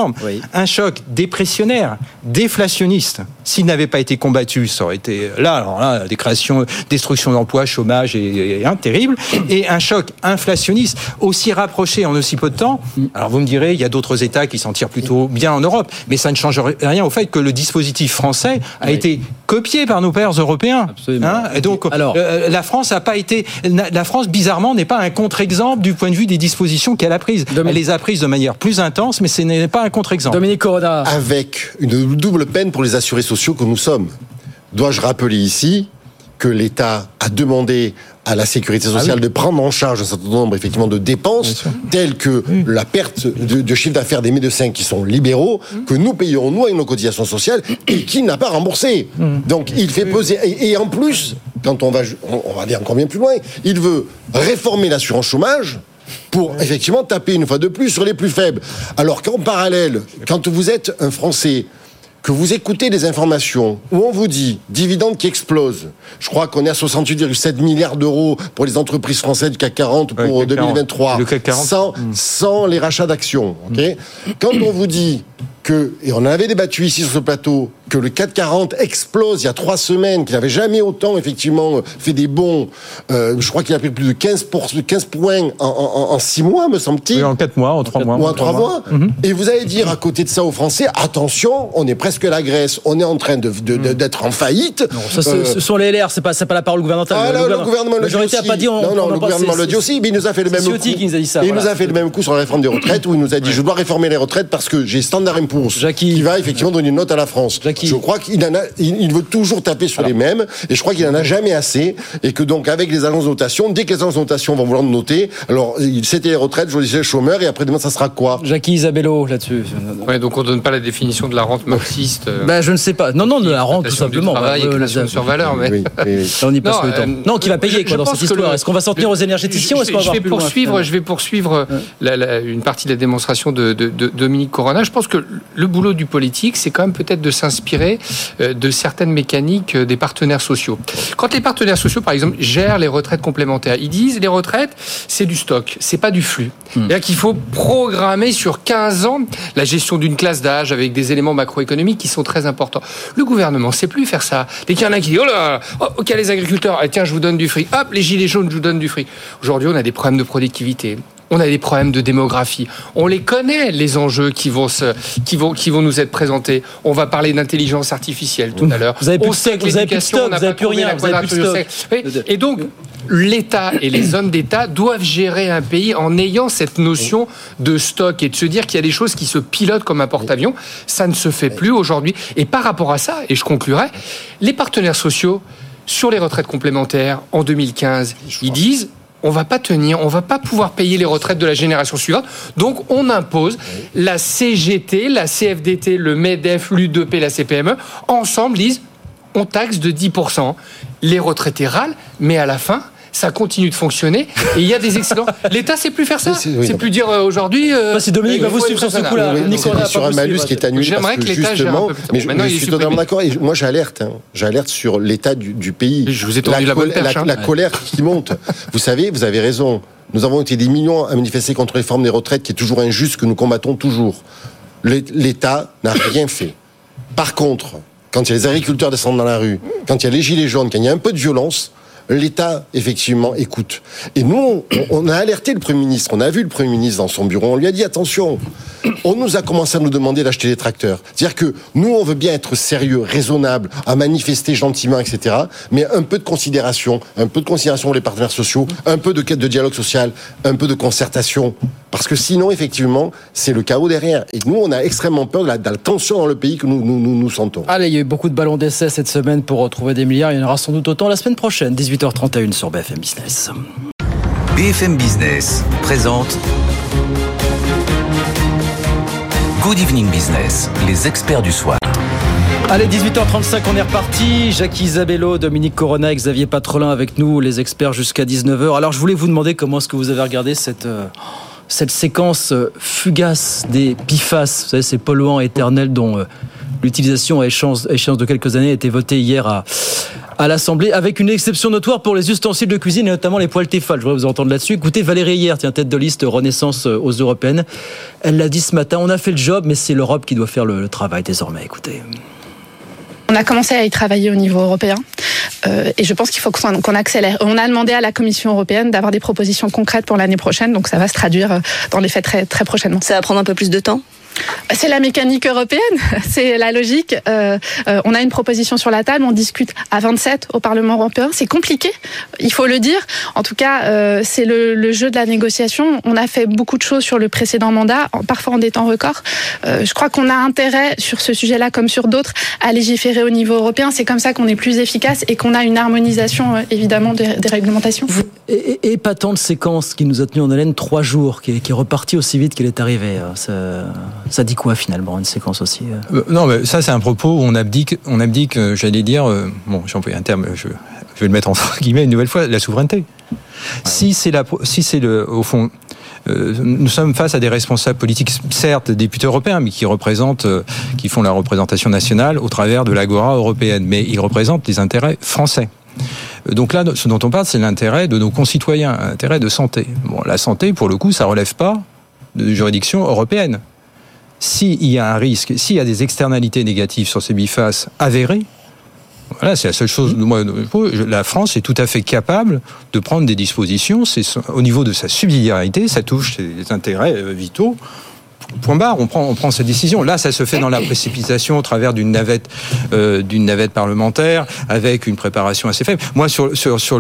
Un choc dépressionnaire, déflationniste. S'il n'avait pas été combattu, ça aurait été là, destruction d'emplois, chômage et terrible. Et un choc inflationniste aussi rapproché en aussi peu de temps. Alors vous me direz, il y a d'autres États qui s'en tirent plutôt bien en Europe, mais ça ne change rien au fait que le dispositif français a été copié par nos pairs européens. Et donc la France a pas été, la France bizarrement n'est pas un contre-exemple du point de vue des dispositions qu'elle a prises. Elle les a prises de manière plus intense, mais ce n'est pas un contre-exemple. Dominique Corona. Avec une double peine pour les assurés sociaux que nous sommes. Dois-je rappeler ici que l'État a demandé à la sécurité sociale de prendre en charge un certain nombre effectivement de dépenses telles que la perte de chiffre d'affaires des médecins qui sont libéraux que nous payons nous avec nos cotisations sociales et qui n'a pas remboursé. Donc il fait peser et en plus quand on va aller encore bien plus loin, il veut réformer l'assurance chômage pour effectivement taper une fois de plus sur les plus faibles. Alors qu'en parallèle, quand vous êtes un Français, que vous écoutez des informations où on vous dit dividendes qui explosent, je crois qu'on est à 68,7 milliards d'euros pour les entreprises françaises du CAC 40 pour 2023, le CAC 40. Sans les rachats d'actions. Okay. Quand on vous dit que, et on en avait débattu ici sur ce plateau, que le CAC 40 explose il y a 3 semaines, qu'il n'avait jamais autant effectivement fait des bons, je crois qu'il a pris plus de 15 points en 6 mois, me semble-t-il. Oui, en 4 mois, en 3 mois. Ou en 3 mois. Et vous allez dire à côté de ça aux Français, attention, on est presque la Grèce, on est en train d'être en faillite. Non, ça, ce sont les LR, c'est pas la parole gouvernementale. Le gouvernement le dit aussi. A pas dit le gouvernement le dit aussi, mais il nous a fait le même coup. Qui nous a dit ça, il nous a fait le même coup sur la réforme des retraites, où il nous a dit je dois réformer les retraites parce que j'ai Standard & Poor's qui va effectivement donner une note à la France. Je crois qu'il veut toujours taper sur les mêmes, et je crois qu'il n'en a jamais assez, et que donc avec les agences de notation, dès que les agences de notation vont vouloir nous noter, alors c'était les retraites, je disais les chômeurs, et après demain ça sera quoi? Jackie Isabello là-dessus. Ouais, donc on donne pas la définition de la rente marxiste. Je ne sais pas. Non, de la rente tout simplement. Sur valeur, mais on y passe le temps. Non, qui va payer quoi dans cette histoire? Est-ce qu'on va s'en tenir aux énergéticiens ou est-ce qu'on va avoir plus loin? Je vais poursuivre une partie de la démonstration de Dominique Corona. Je pense que le boulot du politique, c'est quand même peut-être de s'inspirer de certaines mécaniques des partenaires sociaux. Quand les partenaires sociaux, par exemple, gèrent les retraites complémentaires, ils disent les retraites, c'est du stock, c'est pas du flux. C'est-à-dire qu'il faut programmer sur 15 ans la gestion d'une classe d'âge avec des éléments macroéconomiques qui sont très importants. Le gouvernement sait plus faire ça. Dès qu'il y en a un qui dit oh là, ok les agriculteurs, tiens je vous donne du fric, hop les gilets jaunes je vous donne du fric. Aujourd'hui on a des problèmes de productivité. On a des problèmes de démographie. On les connaît, les enjeux qui vont nous être présentés. On va parler d'intelligence artificielle tout à l'heure. Vous avez plus de stock, vous avez plus de stock, vous avez plus rien, vous avez plus de stock. Et donc, l'État et les hommes d'État doivent gérer un pays en ayant cette notion de stock et de se dire qu'il y a des choses qui se pilotent comme un porte-avions. Ça ne se fait plus aujourd'hui. Et par rapport à ça, et je conclurai, les partenaires sociaux, sur les retraites complémentaires, en 2015, ils disent... on va pas tenir, on va pas pouvoir payer les retraites de la génération suivante. Donc, on impose la CGT, la CFDT, le MEDEF, l'UDP, la CPME. Ensemble, disent, on taxe de 10%. Les retraités râlent, mais à la fin, ça continue de fonctionner et il y a des excédents. L'État sait plus faire ça. C'est plus dire aujourd'hui. Si Dominique va vous suivre sur ce coup-là, Nicolas, sur un malus qui est annulé. J'aimerais que l'État gère un peu plus. Mais je suis totalement d'accord. Et moi, j'alerte sur l'état du pays. Je vous ai tendu la bonne perche. La colère qui monte. Vous savez, vous avez raison. Nous avons été des millions à manifester contre la réforme des retraites, qui est toujours injuste, que nous combattons toujours. L'État n'a rien fait. Par contre, quand il y a les agriculteurs descendent dans la rue, quand il y a les gilets jaunes, quand il y a un peu de violence, l'État, effectivement, écoute. Et nous, on a alerté le Premier ministre, on a vu le Premier ministre dans son bureau, on lui a dit, attention, on nous a commencé à nous demander d'acheter des tracteurs. C'est-à-dire que nous, on veut bien être sérieux, raisonnable, à manifester gentiment, etc., mais un peu de considération pour les partenaires sociaux, un peu de dialogue social, un peu de concertation. Parce que sinon, effectivement, c'est le chaos derrière. Et nous, on a extrêmement peur de la tension dans le pays que nous sentons. Allez, il y a eu beaucoup de ballons d'essai cette semaine pour retrouver des milliards. Il y en aura sans doute autant la semaine prochaine, 18h31 sur BFM Business. BFM Business présente Good Evening Business, les experts du soir. Allez, 18h35, on est reparti. Jacques Isabello, Dominique Corona et Xavier Patrolin avec nous, les experts jusqu'à 19h. Alors, je voulais vous demander comment est-ce que vous avez regardé cette séquence fugace des PFAS, vous savez, ces polluants éternels dont l'utilisation à échéance de quelques années a été votée hier à l'Assemblée, avec une exception notoire pour les ustensiles de cuisine et notamment les poêles Tefal. Je voudrais vous entendre là-dessus. Écoutez, Valérie Hier, tête de liste Renaissance aux Européennes, elle l'a dit ce matin, on a fait le job, mais c'est l'Europe qui doit faire le travail désormais. Écoutez. On a commencé à y travailler au niveau européen et je pense qu'il faut qu'on accélère. On a demandé à la Commission européenne d'avoir des propositions concrètes pour l'année prochaine, donc ça va se traduire dans les faits très, très prochainement. Ça va prendre un peu plus de temps ? C'est la mécanique européenne, c'est la logique. On a une proposition sur la table, on discute à 27 au Parlement européen. C'est compliqué, il faut le dire. En tout cas, c'est le jeu de la négociation. On a fait beaucoup de choses sur le précédent mandat, parfois en des temps records. Je crois qu'on a intérêt, sur ce sujet-là comme sur d'autres, à légiférer au niveau européen. C'est comme ça qu'on est plus efficace et qu'on a une harmonisation, évidemment, des réglementations. Et épatante séquence qui nous a tenu en haleine 3 jours, qui est repartie aussi vite qu'elle est arrivée. Ça dit quoi finalement, une séquence aussi Non, mais ça c'est un propos où on abdique, j'allais dire, bon, j'ai employé un terme, je vais le mettre entre guillemets une nouvelle fois, la souveraineté. Ouais. Si au fond, nous sommes face à des responsables politiques, certes députés européens, mais qui font la représentation nationale au travers de l'agora européenne, mais ils représentent les intérêts français. Donc là, ce dont on parle, c'est l'intérêt de nos concitoyens, l'intérêt de santé. Bon, la santé, pour le coup, ça relève pas de juridiction européenne. S'il y a un risque, s'il y a des externalités négatives sur ces BIFAS avérées, voilà, c'est la seule chose. La France est tout à fait capable de prendre des dispositions. C'est au niveau de sa subsidiarité, ça touche ses intérêts vitaux. Point barre, on prend cette décision. Là, ça se fait dans la précipitation au travers d'une navette parlementaire avec une préparation assez faible. Moi, sur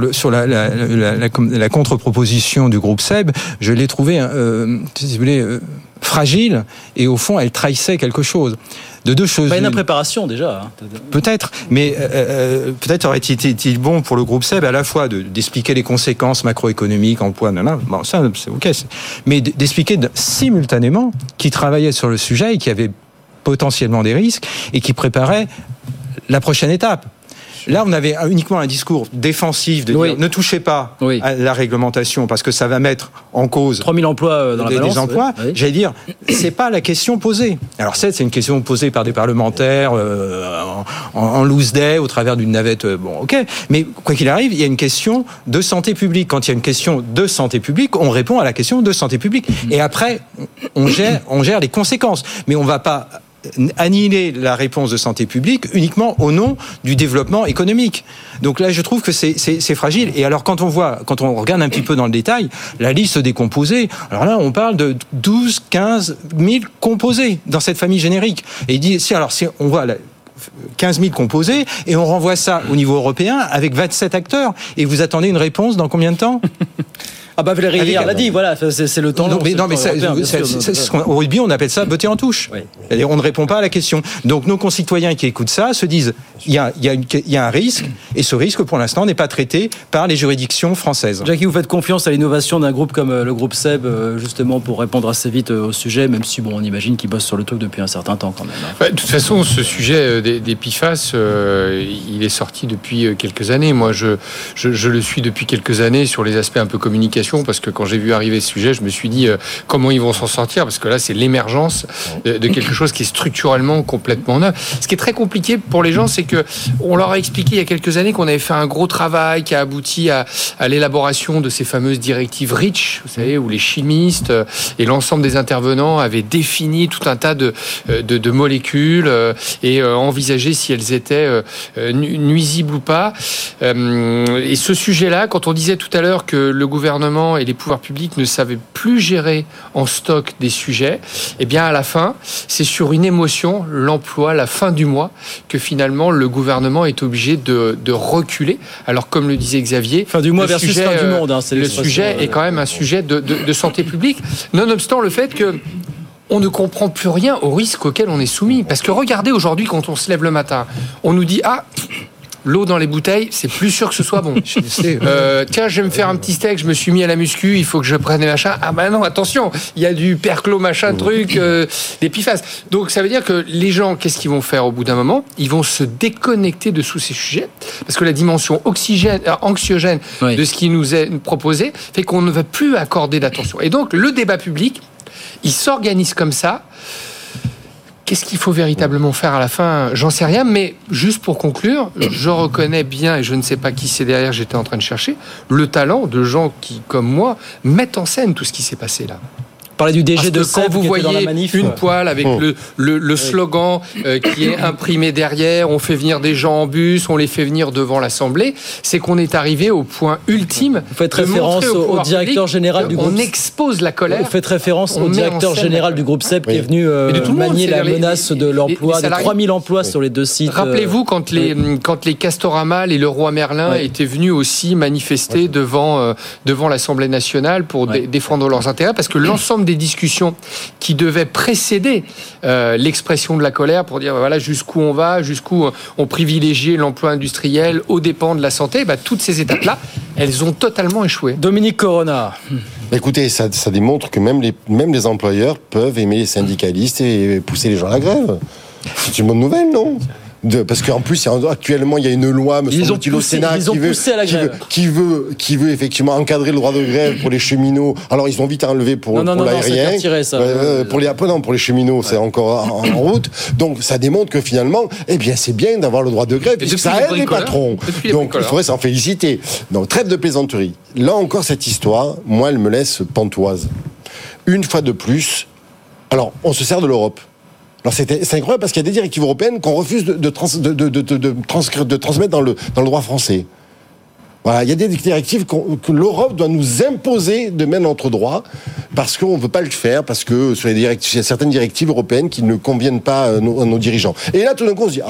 la contre-proposition du groupe SEB, je l'ai trouvée, si vous voulez, fragile, et au fond, elle trahissait quelque chose. De deux choses. Pas une impréparation déjà. Peut-être, mais peut-être aurait-il bon pour le groupe SEB à la fois d'expliquer les conséquences macroéconomiques, emploi, bon, ça c'est ok, mais d'expliquer simultanément qu'ils travaillaient sur le sujet et qu'il y avait potentiellement des risques et qu'ils préparaient la prochaine étape. Là, on avait uniquement un discours défensif de dire ne touchez pas à la réglementation parce que ça va mettre en cause 3000 emplois dans la balance. Des emplois. Oui. J'allais dire, c'est pas la question posée. Alors c'est une question posée par des parlementaires en loose day au travers d'une navette. Bon, ok. Mais quoi qu'il arrive, il y a une question de santé publique. Quand il y a une question de santé publique, on répond à la question de santé publique. Et après, on gère les conséquences. Mais on va pas annihiler la réponse de santé publique uniquement au nom du développement économique. Donc là, je trouve que c'est fragile. Et alors, quand on regarde un petit peu dans le détail, la liste des composés, alors là, on parle de 12, 15 000 composés dans cette famille générique. Et il dit, si on voit 15 000 composés et on renvoie ça au niveau européen avec 27 acteurs. Et vous attendez une réponse dans combien de temps ? Ah bah Valérie Léard l'a dit, voilà, c'est le temps long. Au rugby, on appelle ça botter en touche. Oui. Et on ne répond pas à la question. Donc nos concitoyens qui écoutent ça se disent, il y a un risque, et ce risque pour l'instant n'est pas traité par les juridictions françaises. Jackie, vous faites confiance à l'innovation d'un groupe comme le groupe SEB, justement pour répondre assez vite au sujet, même si on imagine qu'ils bossent sur le truc depuis un certain temps quand même. De toute façon, ce sujet des PFAS, il est sorti depuis quelques années. Moi, je le suis depuis quelques années sur les aspects un peu communication, parce que quand j'ai vu arriver ce sujet, je me suis dit comment ils vont s'en sortir, parce que là c'est l'émergence de quelque chose qui est structurellement complètement neuf. Ce qui est très compliqué pour les gens, c'est que on leur a expliqué il y a quelques années qu'on avait fait un gros travail qui a abouti à l'élaboration de ces fameuses directives REACH, vous savez, où les chimistes et l'ensemble des intervenants avaient défini tout un tas de molécules et envisagé si elles étaient nuisibles ou pas. Et ce sujet-là, quand on disait tout à l'heure que le gouvernement et les pouvoirs publics ne savaient plus gérer en stock des sujets, eh bien à la fin, c'est sur une émotion, l'emploi, la fin du mois, que finalement le gouvernement est obligé de reculer. Alors comme le disait Xavier, fin du mois versus sujet, fin du monde, le sujet est quand même un sujet de santé publique, nonobstant le fait que on ne comprend plus rien au risque auquel on est soumis. Parce que regardez aujourd'hui, quand on se lève le matin, on nous dit l'eau dans les bouteilles, c'est plus sûr que ce soit bon. Tiens, je vais me faire un petit steak, je me suis mis à la muscu, il faut que je prenne des machins. Ah ben non, attention, il y a du perclo machin truc, des PFAS. Donc ça veut dire que les gens, qu'est-ce qu'ils vont faire au bout d'un moment ? Ils vont se déconnecter de tous ces sujets, parce que la dimension anxiogène de ce qui nous est proposé fait qu'on ne va plus accorder d'attention. Et donc le débat public, il s'organise comme ça. Qu'est-ce qu'il faut véritablement faire à la fin ? J'en sais rien, mais juste pour conclure, je reconnais bien, et je ne sais pas qui c'est derrière, j'étais en train de chercher, le talent de gens qui, comme moi, mettent en scène tout ce qui s'est passé là. Parler du DG de SEB, quand vous voyez une poêle avec le slogan qui est imprimé derrière, on fait venir des gens en bus, on les fait venir devant l'Assemblée, c'est qu'on est arrivé au point ultime. Vous faites référence au directeur général du groupe. On expose la colère. Vous faites référence au directeur général du groupe SEB qui est venu manier la menace de l'emploi, de 3000 emplois sur les deux sites. Rappelez-vous quand les Castorama et le Roi Merlin étaient venus aussi manifester devant l'Assemblée nationale pour défendre leurs intérêts, parce que l'ensemble des discussions qui devaient précéder l'expression de la colère pour dire voilà jusqu'où on va, jusqu'où on privilégie l'emploi industriel aux dépens de la santé, toutes ces étapes-là, elles ont totalement échoué. Dominique Corona. Écoutez, ça démontre que même les employeurs peuvent aimer les syndicalistes et pousser les gens à la grève. C'est une bonne nouvelle, non ? Parce qu'en plus, actuellement, il y a une loi, me semble-t-il, au Sénat qui veut effectivement encadrer le droit de grève pour les cheminots. Alors, ils ont vite enlevé pour l'aérien. Pour les cheminots, c'est encore en route. Donc, ça démontre que finalement, c'est bien d'avoir le droit de grève, puisque ça aide les patrons. Donc, il faudrait s'en féliciter. Donc, trêve de plaisanterie. Là encore, cette histoire, moi, elle me laisse pantoise. Une fois de plus, alors, on se sert de l'Europe. Alors c'est incroyable parce qu'il y a des directives européennes qu'on refuse de transmettre dans le droit français. Voilà, il y a des directives que l'Europe doit nous imposer de mettre dans notre droit parce qu'on ne veut pas le faire, parce que il y a certaines directives européennes qui ne conviennent pas à nos dirigeants. Et là, tout d'un coup, on se dit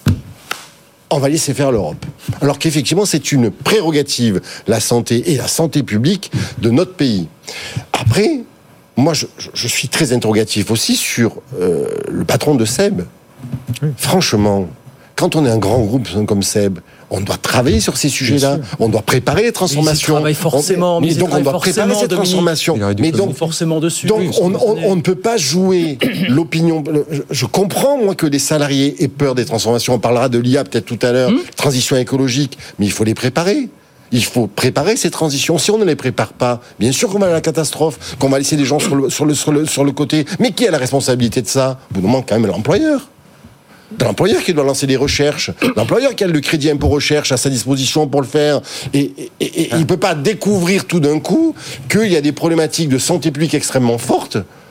on va laisser faire l'Europe. Alors qu'effectivement, c'est une prérogative, la santé et la santé publique de notre pays. Après, moi, je suis très interrogatif aussi sur le patron de SEB. Oui. Franchement, quand on est un grand groupe comme SEB, on doit travailler sur ces sujets-là. On doit préparer les transformations. On doit préparer ces transformations. Mais donc forcément dessus. Donc on ne peut pas jouer l'opinion. Je comprends moi que les salariés aient peur des transformations. On parlera de l'IA peut-être tout à l'heure, transition écologique, mais il faut les préparer. Il faut préparer ces transitions. Si on ne les prépare pas, bien sûr qu'on va à la catastrophe, qu'on va laisser des gens sur le côté. Mais qui a la responsabilité de ça ? Vous nous manque quand même l'employeur. L'employeur qui doit lancer des recherches, l'employeur qui a le crédit impôt recherche à sa disposition pour le faire, et il ne peut pas découvrir tout d'un coup qu'il y a des problématiques de santé publique extrêmement fortes.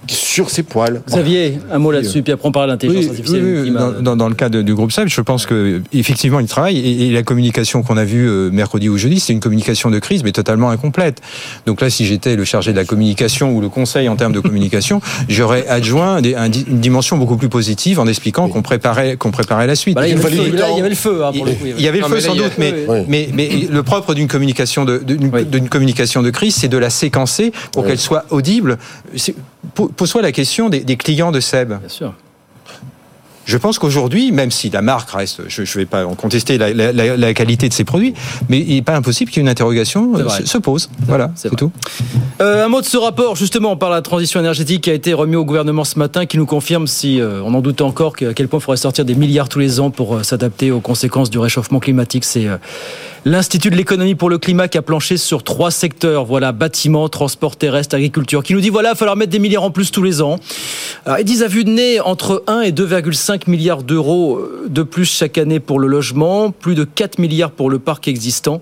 sur ses poils. Xavier, un mot là-dessus, puis après on parle de l'intelligence artificielle. Oui, dans le cas du groupe SAP, je pense que effectivement il travaille et la communication qu'on a vue mercredi ou jeudi, c'est une communication de crise mais totalement incomplète. Donc là, si j'étais le chargé de la communication ou le conseil en termes de communication, j'aurais adjoint une dimension beaucoup plus positive en expliquant qu'on préparait la suite. Il y avait le feu. Pour le coup, il y avait le feu sans doute, mais le propre d'une communication d'une communication de crise, c'est de la séquencer pour qu'elle soit audible. Pose-toi la question des clients de SEB. Bien sûr. Je pense qu'aujourd'hui, même si la marque reste, je ne vais pas en contester la qualité de ses produits, mais il n'est pas impossible qu'une interrogation se pose. Voilà, c'est tout. Un mot de ce rapport, justement, par la transition énergétique qui a été remis au gouvernement ce matin, qui nous confirme, si on en doutait encore, à quel point il faudrait sortir des milliards tous les ans pour s'adapter aux conséquences du réchauffement climatique. C'est l'Institut de l'économie pour le climat qui a planché sur 3 secteurs, bâtiments, transport terrestre, agriculture, qui nous dit, il va falloir mettre des milliards en plus tous les ans. Alors, ils disent à vue de nez entre 1 et 2,5 milliards d'euros de plus chaque année pour le logement, plus de 4 milliards pour le parc existant.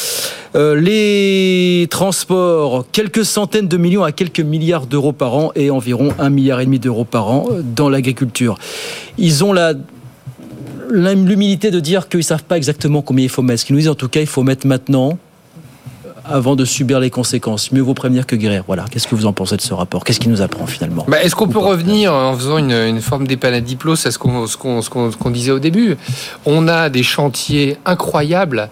Les transports, quelques centaines de millions à quelques milliards d'euros par an et environ 1,5 milliard d'euros par an dans l'agriculture. Ils ont l'humilité de dire qu'ils ne savent pas exactement combien il faut mettre. Ce qu'ils nous disent en tout cas, il faut mettre maintenant, avant de subir les conséquences. Mieux vaut prévenir que guérir. Voilà. Qu'est-ce que vous en pensez de ce rapport ? Qu'est-ce qu'il nous apprend finalement ? Est-ce qu'on peut revenir en faisant une forme d'épanadiplos à ce qu'on disait au début ? On a des chantiers incroyables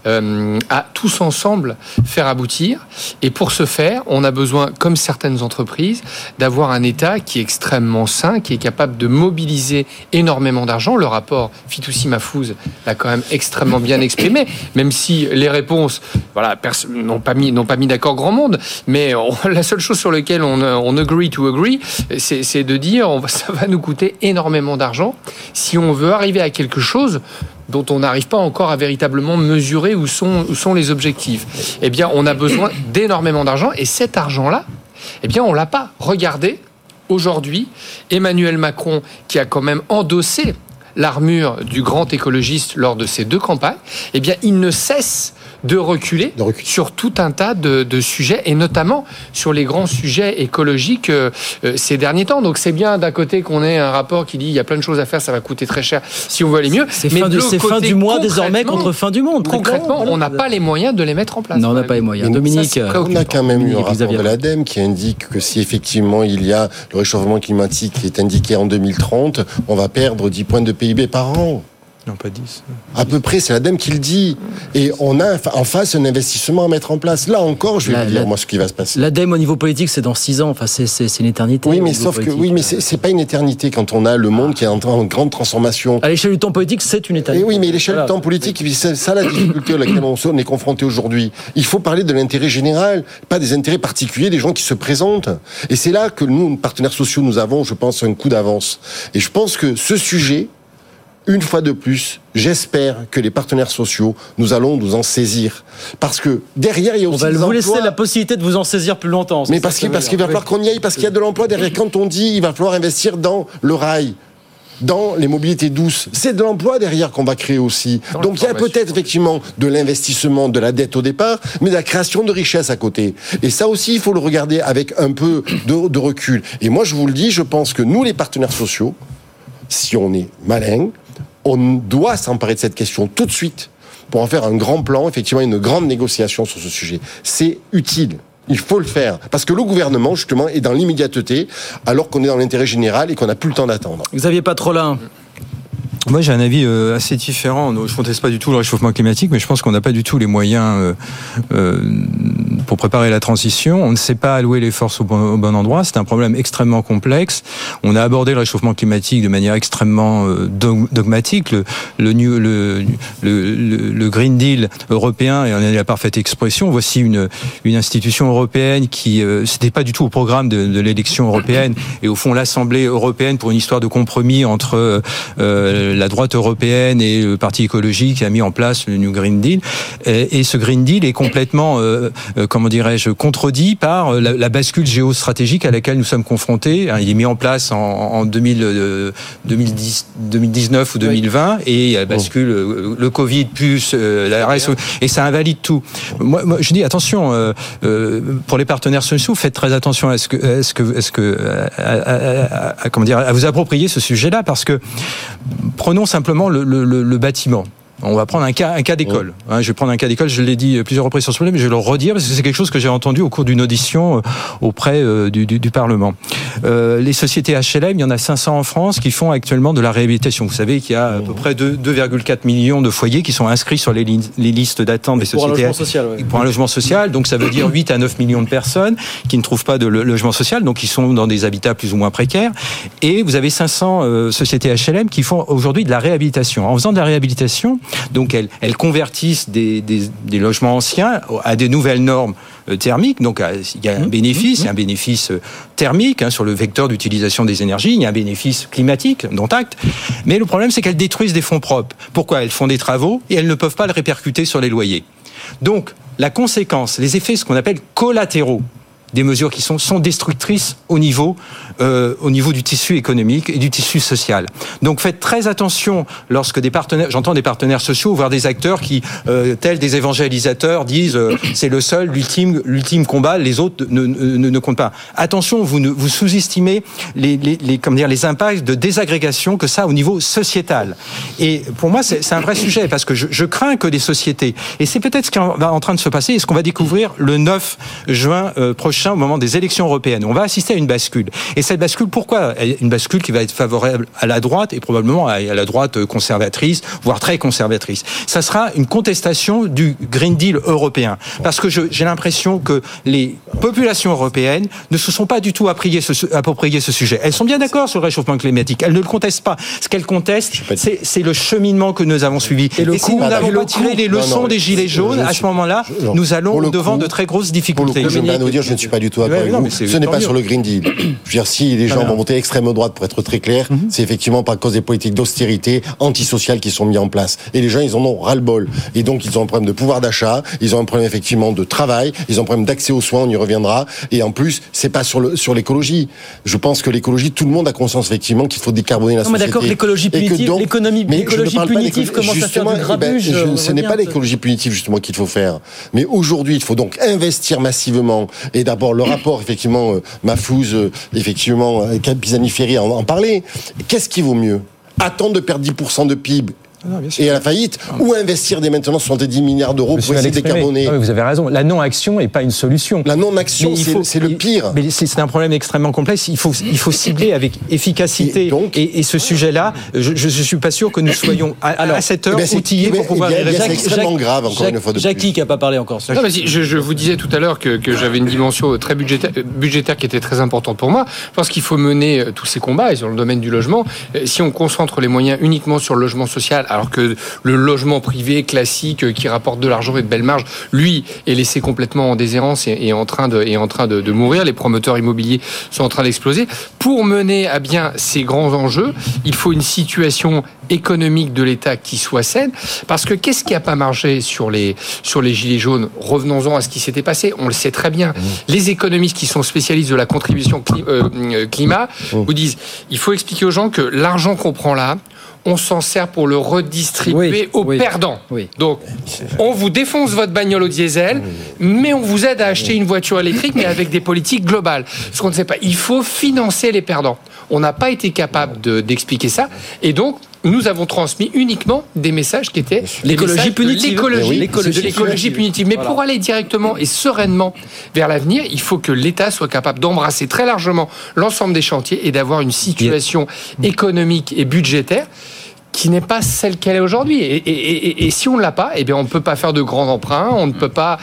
à tous ensemble faire aboutir. Et pour ce faire, on a besoin, comme certaines entreprises, d'avoir un État qui est extrêmement sain, qui est capable de mobiliser énormément d'argent. Le rapport Fitoussi-Mahfouz l'a quand même extrêmement bien exprimé, même si les réponses, n'ont pas mis d'accord grand monde, mais la seule chose sur laquelle on agree to agree, c'est de dire ça va nous coûter énormément d'argent si on veut arriver à quelque chose dont on n'arrive pas encore à véritablement mesurer où sont les objectifs. Eh bien, on a besoin d'énormément d'argent, et cet argent-là, on l'a pas. Regardez, aujourd'hui, Emmanuel Macron, qui a quand même endossé l'armure du grand écologiste lors de ces 2 campagnes, il ne cesse de reculer sur tout un tas de sujets, et notamment sur les grands sujets écologiques ces derniers temps. Donc c'est bien d'un côté qu'on ait un rapport qui dit il y a plein de choses à faire, ça va coûter très cher si on veut aller mieux. C'est fin du mois désormais contre fin du monde. Concrètement, on n'a pas les moyens de les mettre en place. Non, on n'a pas les moyens. Mais Dominique, on a quand même eu un rapport de l'ADEME qui indique que si effectivement il y a le réchauffement climatique qui est indiqué en 2030, on va perdre 10 points de PIB par an. Non, pas 10. À peu près, c'est l'ADEME qui le dit. Et on a en face un investissement à mettre en place. Là encore, je vais vous dire, moi, ce qui va se passer. L'ADEME au niveau politique, c'est dans 6 ans. Enfin, c'est une éternité. Oui, mais sauf que, c'est pas une éternité quand on a le monde qui est en grande transformation. À l'échelle du temps politique, c'est une éternité. Et oui, mais l'échelle du temps politique, c'est ça la difficulté à laquelle on est confronté aujourd'hui. Il faut parler de l'intérêt général, pas des intérêts particuliers des gens qui se présentent. Et c'est là que nous, partenaires sociaux, nous avons, je pense, un coup d'avance. Et je pense que ce sujet, une fois de plus, j'espère que les partenaires sociaux, nous allons nous en saisir. Parce que derrière, il y a aussi des emplois. On va vous laisser la possibilité de vous en saisir plus longtemps. Mais parce qu'il va falloir qu'on y aille, parce qu'il y a de l'emploi derrière. Quand on dit il va falloir investir dans le rail, dans les mobilités douces, c'est de l'emploi derrière qu'on va créer aussi. Donc il y a peut-être effectivement de l'investissement, de la dette au départ, mais de la création de richesse à côté. Et ça aussi, il faut le regarder avec un peu de recul. Et moi, je vous le dis, je pense que nous, les partenaires sociaux, si on est malin, on doit s'emparer de cette question tout de suite pour en faire un grand plan, effectivement une grande négociation sur ce sujet. C'est utile. Il faut le faire. Parce que le gouvernement, justement, est dans l'immédiateté, alors qu'on est dans l'intérêt général et qu'on n'a plus le temps d'attendre. Xavier Patrolin. Moi, j'ai un avis assez différent. Je ne conteste pas du tout le réchauffement climatique, mais je pense qu'on n'a pas du tout les moyens pour préparer la transition. On ne sait pas allouer les forces au bon endroit. C'est un problème extrêmement complexe. On a abordé le réchauffement climatique de manière extrêmement dogmatique. Le Green Deal européen, et on a la parfaite expression. Voici une institution européenne qui c'était pas du tout au programme de l'élection européenne, et au fond l'Assemblée européenne, pour une histoire de compromis entre la droite européenne et le Parti écologique, qui a mis en place le New Green Deal. Et ce Green Deal est complètement contredit par la bascule géostratégique à laquelle nous sommes confrontés. Il est mis en place en 2019 ou 2020 et bascule le Covid plus la RSE, et ça invalide tout. Moi, je dis attention, pour les partenaires sociaux, faites très attention à à vous approprier ce sujet-là, parce que prenons simplement le bâtiment. On va prendre un cas d'école. Je vais prendre un cas d'école, je l'ai dit plusieurs reprises sur ce problème, mais je vais le redire parce que c'est quelque chose que j'ai entendu au cours d'une audition auprès du Parlement. Les sociétés HLM, il y en a 500 en France qui font actuellement de la réhabilitation. Vous savez qu'il y a à peu près 2,4 millions de foyers qui sont inscrits sur les listes d'attente des sociétés. Pour un logement social, Pour un logement social, donc ça veut dire 8 à 9 millions de personnes qui ne trouvent pas de logement social, donc qui sont dans des habitats plus ou moins précaires. Et vous avez 500 sociétés HLM qui font aujourd'hui de la réhabilitation. En faisant de la réhabilitation, donc elles convertissent des logements anciens à des nouvelles normes thermiques. Donc il y a un bénéfice, thermique sur le vecteur d'utilisation des énergies, il y a un bénéfice climatique, dont acte. Mais le problème, c'est qu'elles détruisent des fonds propres. Pourquoi ? Elles font des travaux et elles ne peuvent pas le répercuter sur les loyers. Donc la conséquence, les effets, ce qu'on appelle collatéraux, des mesures qui sont destructrices au niveau du tissu économique et du tissu social. Donc faites très attention lorsque j'entends des partenaires sociaux, voire des acteurs qui, tels des évangélisateurs, disent c'est le seul, l'ultime combat, les autres ne comptent pas. Attention, vous sous-estimez les impacts de désagrégation que ça a au niveau sociétal. Et pour moi, c'est un vrai sujet, parce que je crains que les sociétés, et c'est peut-être ce qui va en train de se passer et ce qu'on va découvrir le 9 juin prochain, au moment des élections européennes. On va assister à une bascule. Et cette bascule, pourquoi ? Une bascule qui va être favorable à la droite et probablement à la droite conservatrice, voire très conservatrice. Ça sera une contestation du Green Deal européen. Parce que j'ai l'impression que les populations européennes ne se sont pas du tout approprié ce sujet. Elles sont bien d'accord sur le réchauffement climatique. Elles ne le contestent pas. Ce qu'elles contestent, c'est le cheminement que nous avons suivi. Et si nous n'avons pas tiré les leçons des Gilets jaunes, à ce moment-là, nous allons devant de très grosses difficultés. Je vais vous dire, je ne suis pas du tout d'accord avec vous. Ce n'est pas sur le Green Deal. Je veux dire, si les gens vont voter extrême droite, pour être très clair, c'est effectivement pas à cause des politiques d'austérité antisociales qui sont mises en place. Et les gens, ils en ont ras-le-bol. Et donc, ils ont un problème de pouvoir d'achat, ils ont un problème effectivement de travail, ils ont un problème d'accès aux soins, on y reviendra. Et en plus, c'est pas sur l'écologie. Je pense que l'écologie, tout le monde a conscience effectivement qu'il faut décarboner la société. Mais d'accord, l'écologie punitive, l'économie punitive commence à faire du grabuge. Ce n'est pas l'écologie punitive justement qu'il faut faire. Mais aujourd'hui, il faut donc investir massivement. Et d'abord, le rapport, effectivement, Mahfouz, effectivement, Pisani-Ferry en parlait. Qu'est-ce qui vaut mieux ? Attendre de perdre 10% de PIB et à la faillite, ou investir dès maintenant 70 milliards d'euros pour essayer de décarboner. Vous avez raison, la non-action n'est pas une solution. La non-action, c'est le pire. Mais c'est un problème extrêmement complexe, il faut cibler avec efficacité. Et ce sujet-là, je ne suis pas sûr que nous soyons à cette heure outillés pour pouvoir y répondre. C'est extrêmement grave, encore une fois de plus. Jackie qui n'a pas parlé encore. Non, mais je vous disais tout à l'heure que j'avais une dimension très budgétaire qui était très importante pour moi. Je pense qu'il faut mener tous ces combats, et sur le domaine du logement, si on concentre les moyens uniquement sur le logement social, alors que le logement privé classique qui rapporte de l'argent et de belles marges, lui, est laissé complètement en déshérence et est en train de mourir. Les promoteurs immobiliers sont en train d'exploser. Pour mener à bien ces grands enjeux, il faut une situation économique de l'État qui soit saine, parce que qu'est-ce qui n'a pas marché sur les gilets jaunes ? Revenons-en à ce qui s'était passé, on le sait très bien. Les économistes qui sont spécialistes de la contribution climat vous disent, il faut expliquer aux gens que l'argent qu'on prend là, on s'en sert pour le redistribuer aux perdants. Donc, on vous défonce votre bagnole au diesel, mais on vous aide à acheter une voiture électrique, mais avec des politiques globales. Ce qu'on ne sait pas, il faut financer les perdants. On n'a pas été capable d'expliquer ça, et donc, nous avons transmis uniquement des messages qui étaient l'écologie punitive. L'écologie punitive. Mais pour aller directement et sereinement vers l'avenir, il faut que l'État soit capable d'embrasser très largement l'ensemble des chantiers et d'avoir une situation économique et budgétaire qui n'est pas celle qu'elle est aujourd'hui. Et si on ne l'a pas, eh bien on ne peut pas faire de grands emprunts, on ne peut pas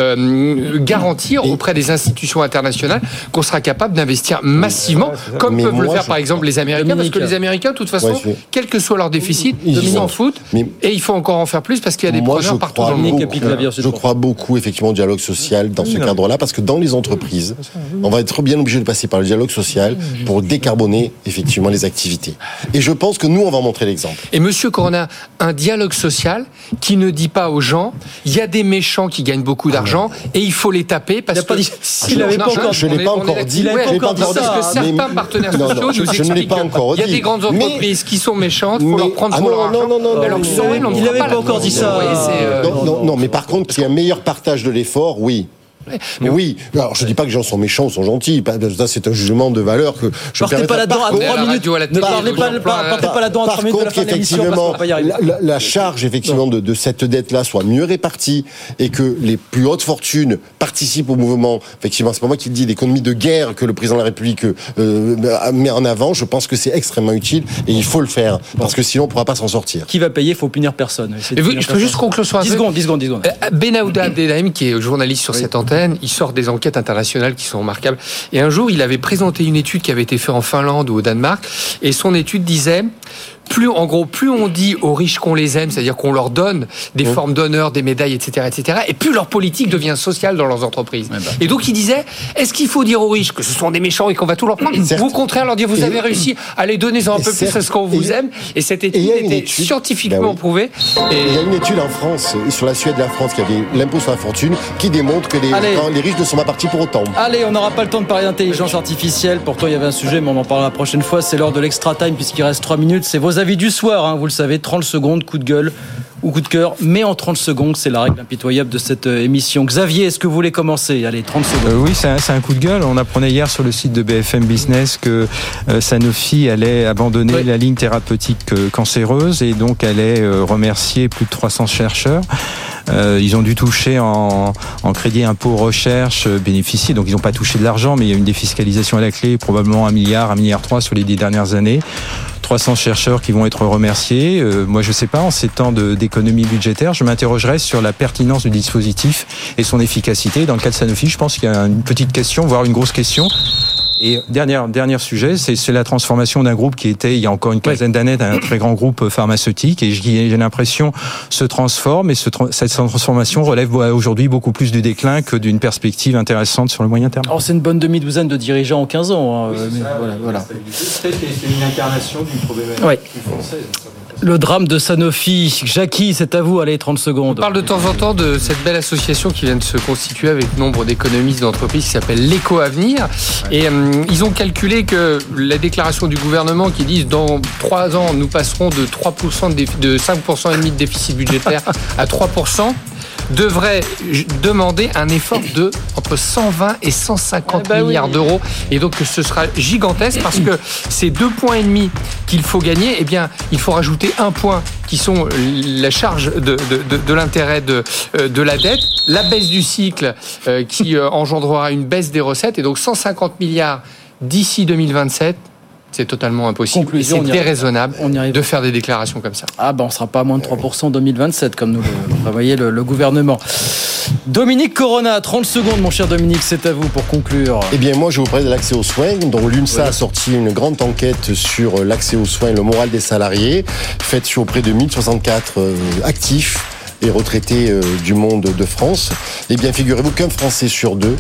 garantir auprès des institutions internationales qu'on sera capable d'investir massivement, comme peuvent le faire par exemple les Américains, parce que les Américains, de toute façon, quel que soit leur déficit, ils s'en foutent, et il faut encore en faire plus parce qu'il y a des preneurs partout dans le monde. Je crois beaucoup effectivement au dialogue social dans ce cadre-là, parce que dans les entreprises, on va être bien obligé de passer par le dialogue social pour décarboner effectivement les activités. Et je pense que nous, on va montrer l'exemple. Et Monsieur Corona, un dialogue social qui ne dit pas aux gens, il y a des méchants qui gagnent beaucoup d'argent et il faut les taper parce que je ne l'ai pas encore dit. Parce que certains partenaires sociaux nous expliquent qu'il y a des grandes entreprises qui sont méchantes, il faut leur prendre pour leur argent. Il n'avait pas encore dit ça. Non, mais par contre, qu'il y ait un meilleur partage de l'effort, oui. Mais oui, alors je dis pas que les gens sont méchants ou sont gentils, ça c'est un jugement de valeur que je partez pas là-dedans à 3 minutes. Ne partez pas là-dedans à 3 minutes de la fin de l'émission parce qu'on va pas y arriver. La charge effectivement de cette dette-là soit mieux répartie et que les plus hautes fortunes participent au mouvement. Effectivement, c'est pas moi qui le dis, l'économie de guerre que le président de la République met en avant. Je pense que c'est extrêmement utile et il faut le faire parce que sinon on pourra pas s'en sortir. Qui va payer? Il faut punir personne. Je peux juste conclure sur 10 secondes. Benahouda Abdelrahim, qui est journaliste sur cette antenne, il sort des enquêtes internationales qui sont remarquables. Et un jour, il avait présenté une étude qui avait été faite en Finlande ou au Danemark. Et son étude disait, plus on dit aux riches qu'on les aime, c'est-à-dire qu'on leur donne des formes d'honneur, des médailles, etc., et plus leur politique devient sociale dans leurs entreprises. Et donc il disait, est-ce qu'il faut dire aux riches que ce sont des méchants et qu'on va tout leur prendre, ou au contraire leur dire, vous avez réussi à les donner un peu plus parce qu'on vous aime. Et cette étude était scientifiquement prouvée. Il y a une étude en France, sur la Suède et la France, qui avait l'impôt sur la fortune, qui démontre que les riches ne sont pas partis pour autant. Allez, on n'aura pas le temps de parler d'intelligence artificielle. Pourtant, il y avait un sujet, mais on en parlera la prochaine fois. C'est l'heure de l'extra time, puisqu'il reste 3 minutes. C'est vos avis du soir, vous le savez, 30 secondes, coup de gueule ou coup de cœur, mais en 30 secondes, c'est la règle impitoyable de cette émission. Xavier, est-ce que vous voulez commencer? Allez, 30 secondes. Oui, c'est un coup de gueule. On apprenait hier sur le site de BFM Business que Sanofi allait abandonner la ligne thérapeutique cancéreuse et donc allait remercier plus de 300 chercheurs. Ils ont dû toucher en crédit impôt recherche bénéficier, donc ils n'ont pas touché de l'argent, mais il y a une défiscalisation à la clé, probablement 1 milliard, 1,3 milliard sur les 10 dernières années. 300 chercheurs qui vont être remerciés. Moi, je ne sais pas, en ces temps d'économie budgétaire, je m'interrogerai sur la pertinence du dispositif et son efficacité. Dans le cas de Sanofi, je pense qu'il y a une petite question, voire une grosse question. Et dernier sujet, c'est la transformation d'un groupe qui était, il y a encore une quinzaine d'années, un très grand groupe pharmaceutique, et j'ai l'impression se transforme, et cette transformation relève aujourd'hui beaucoup plus du déclin que d'une perspective intéressante sur le moyen terme. Alors, c'est une bonne demi-douzaine de dirigeants en 15 ans. Voilà. C'est une incarnation d'une problématique française. Le drame de Sanofi. Jackie, c'est à vous, allez, 30 secondes. On parle de temps en temps de cette belle association qui vient de se constituer avec nombre d'économistes d'entreprises qui s'appelle l'Éco-Avenir. Et ils ont calculé que la déclaration du gouvernement qui dit dans 3 ans, nous passerons de 3% de 5% et demi de déficit budgétaire à 3%. Devrait demander un effort de entre 120 et 150 milliards d'euros. Et donc ce sera gigantesque parce que ces 2,5 points qu'il faut gagner, eh bien, il faut rajouter 1 point qui sont la charge de l'intérêt de la dette, la baisse du cycle qui engendrera une baisse des recettes et donc 150 milliards d'ici 2027. C'est totalement impossible. Conclusion, c'est déraisonnable de faire des déclarations comme ça. Ah ben on ne sera pas à moins de 3% en 2027 comme nous le prévoyait le gouvernement. Dominique Corona, 30 secondes mon cher Dominique, c'est à vous pour conclure. Eh bien moi je vous parler de l'accès aux soins, dont l'UNSA a sorti une grande enquête sur l'accès aux soins et le moral des salariés, faite sur auprès de 1064 actifs et retraités du monde de France. Eh bien figurez-vous qu'un Français sur 2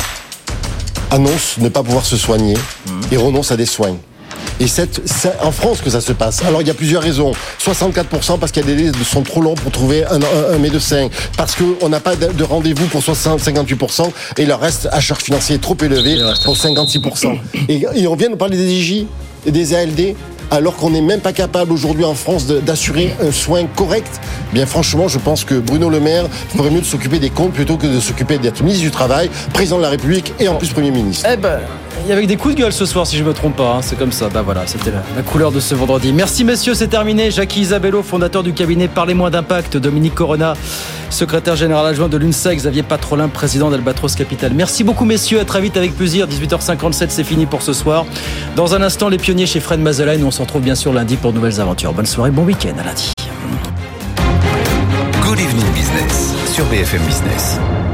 annonce ne pas pouvoir se soigner et renonce à des soins. Et c'est en France que ça se passe. Alors il y a plusieurs raisons. 64% parce qu'il y a des délais qui sont trop longs pour trouver un médecin. Parce qu'on n'a pas de rendez-vous pour 58%. Et le reste, à charge financière trop élevée pour 56%. Et on vient de parler des IJ et des ALD. Alors qu'on n'est même pas capable aujourd'hui en France d'assurer un soin correct. Bien franchement, je pense que Bruno Le Maire ferait mieux de s'occuper des comptes plutôt que de s'occuper d'être ministre du Travail, président de la République et en plus Premier ministre. Eh ben, il y avait des coups de gueule ce soir si je ne me trompe pas, hein. C'est comme ça. Ben voilà, c'était la couleur de ce vendredi. Merci messieurs, c'est terminé. Jackie Isabello, fondateur du cabinet Parlez-moi d'impact. Dominique Corona, secrétaire général adjoint de l'UNSA. Xavier Patrolin, président d'Albatros Capital. Merci beaucoup messieurs, à très vite avec plaisir. 18h57, c'est fini pour ce soir. Dans un instant, les pionniers chez Fred Mazelaine. On se retrouve bien sûr lundi pour de nouvelles aventures. Bonne soirée, bon week-end, à lundi. Good Evening Business sur BFM Business.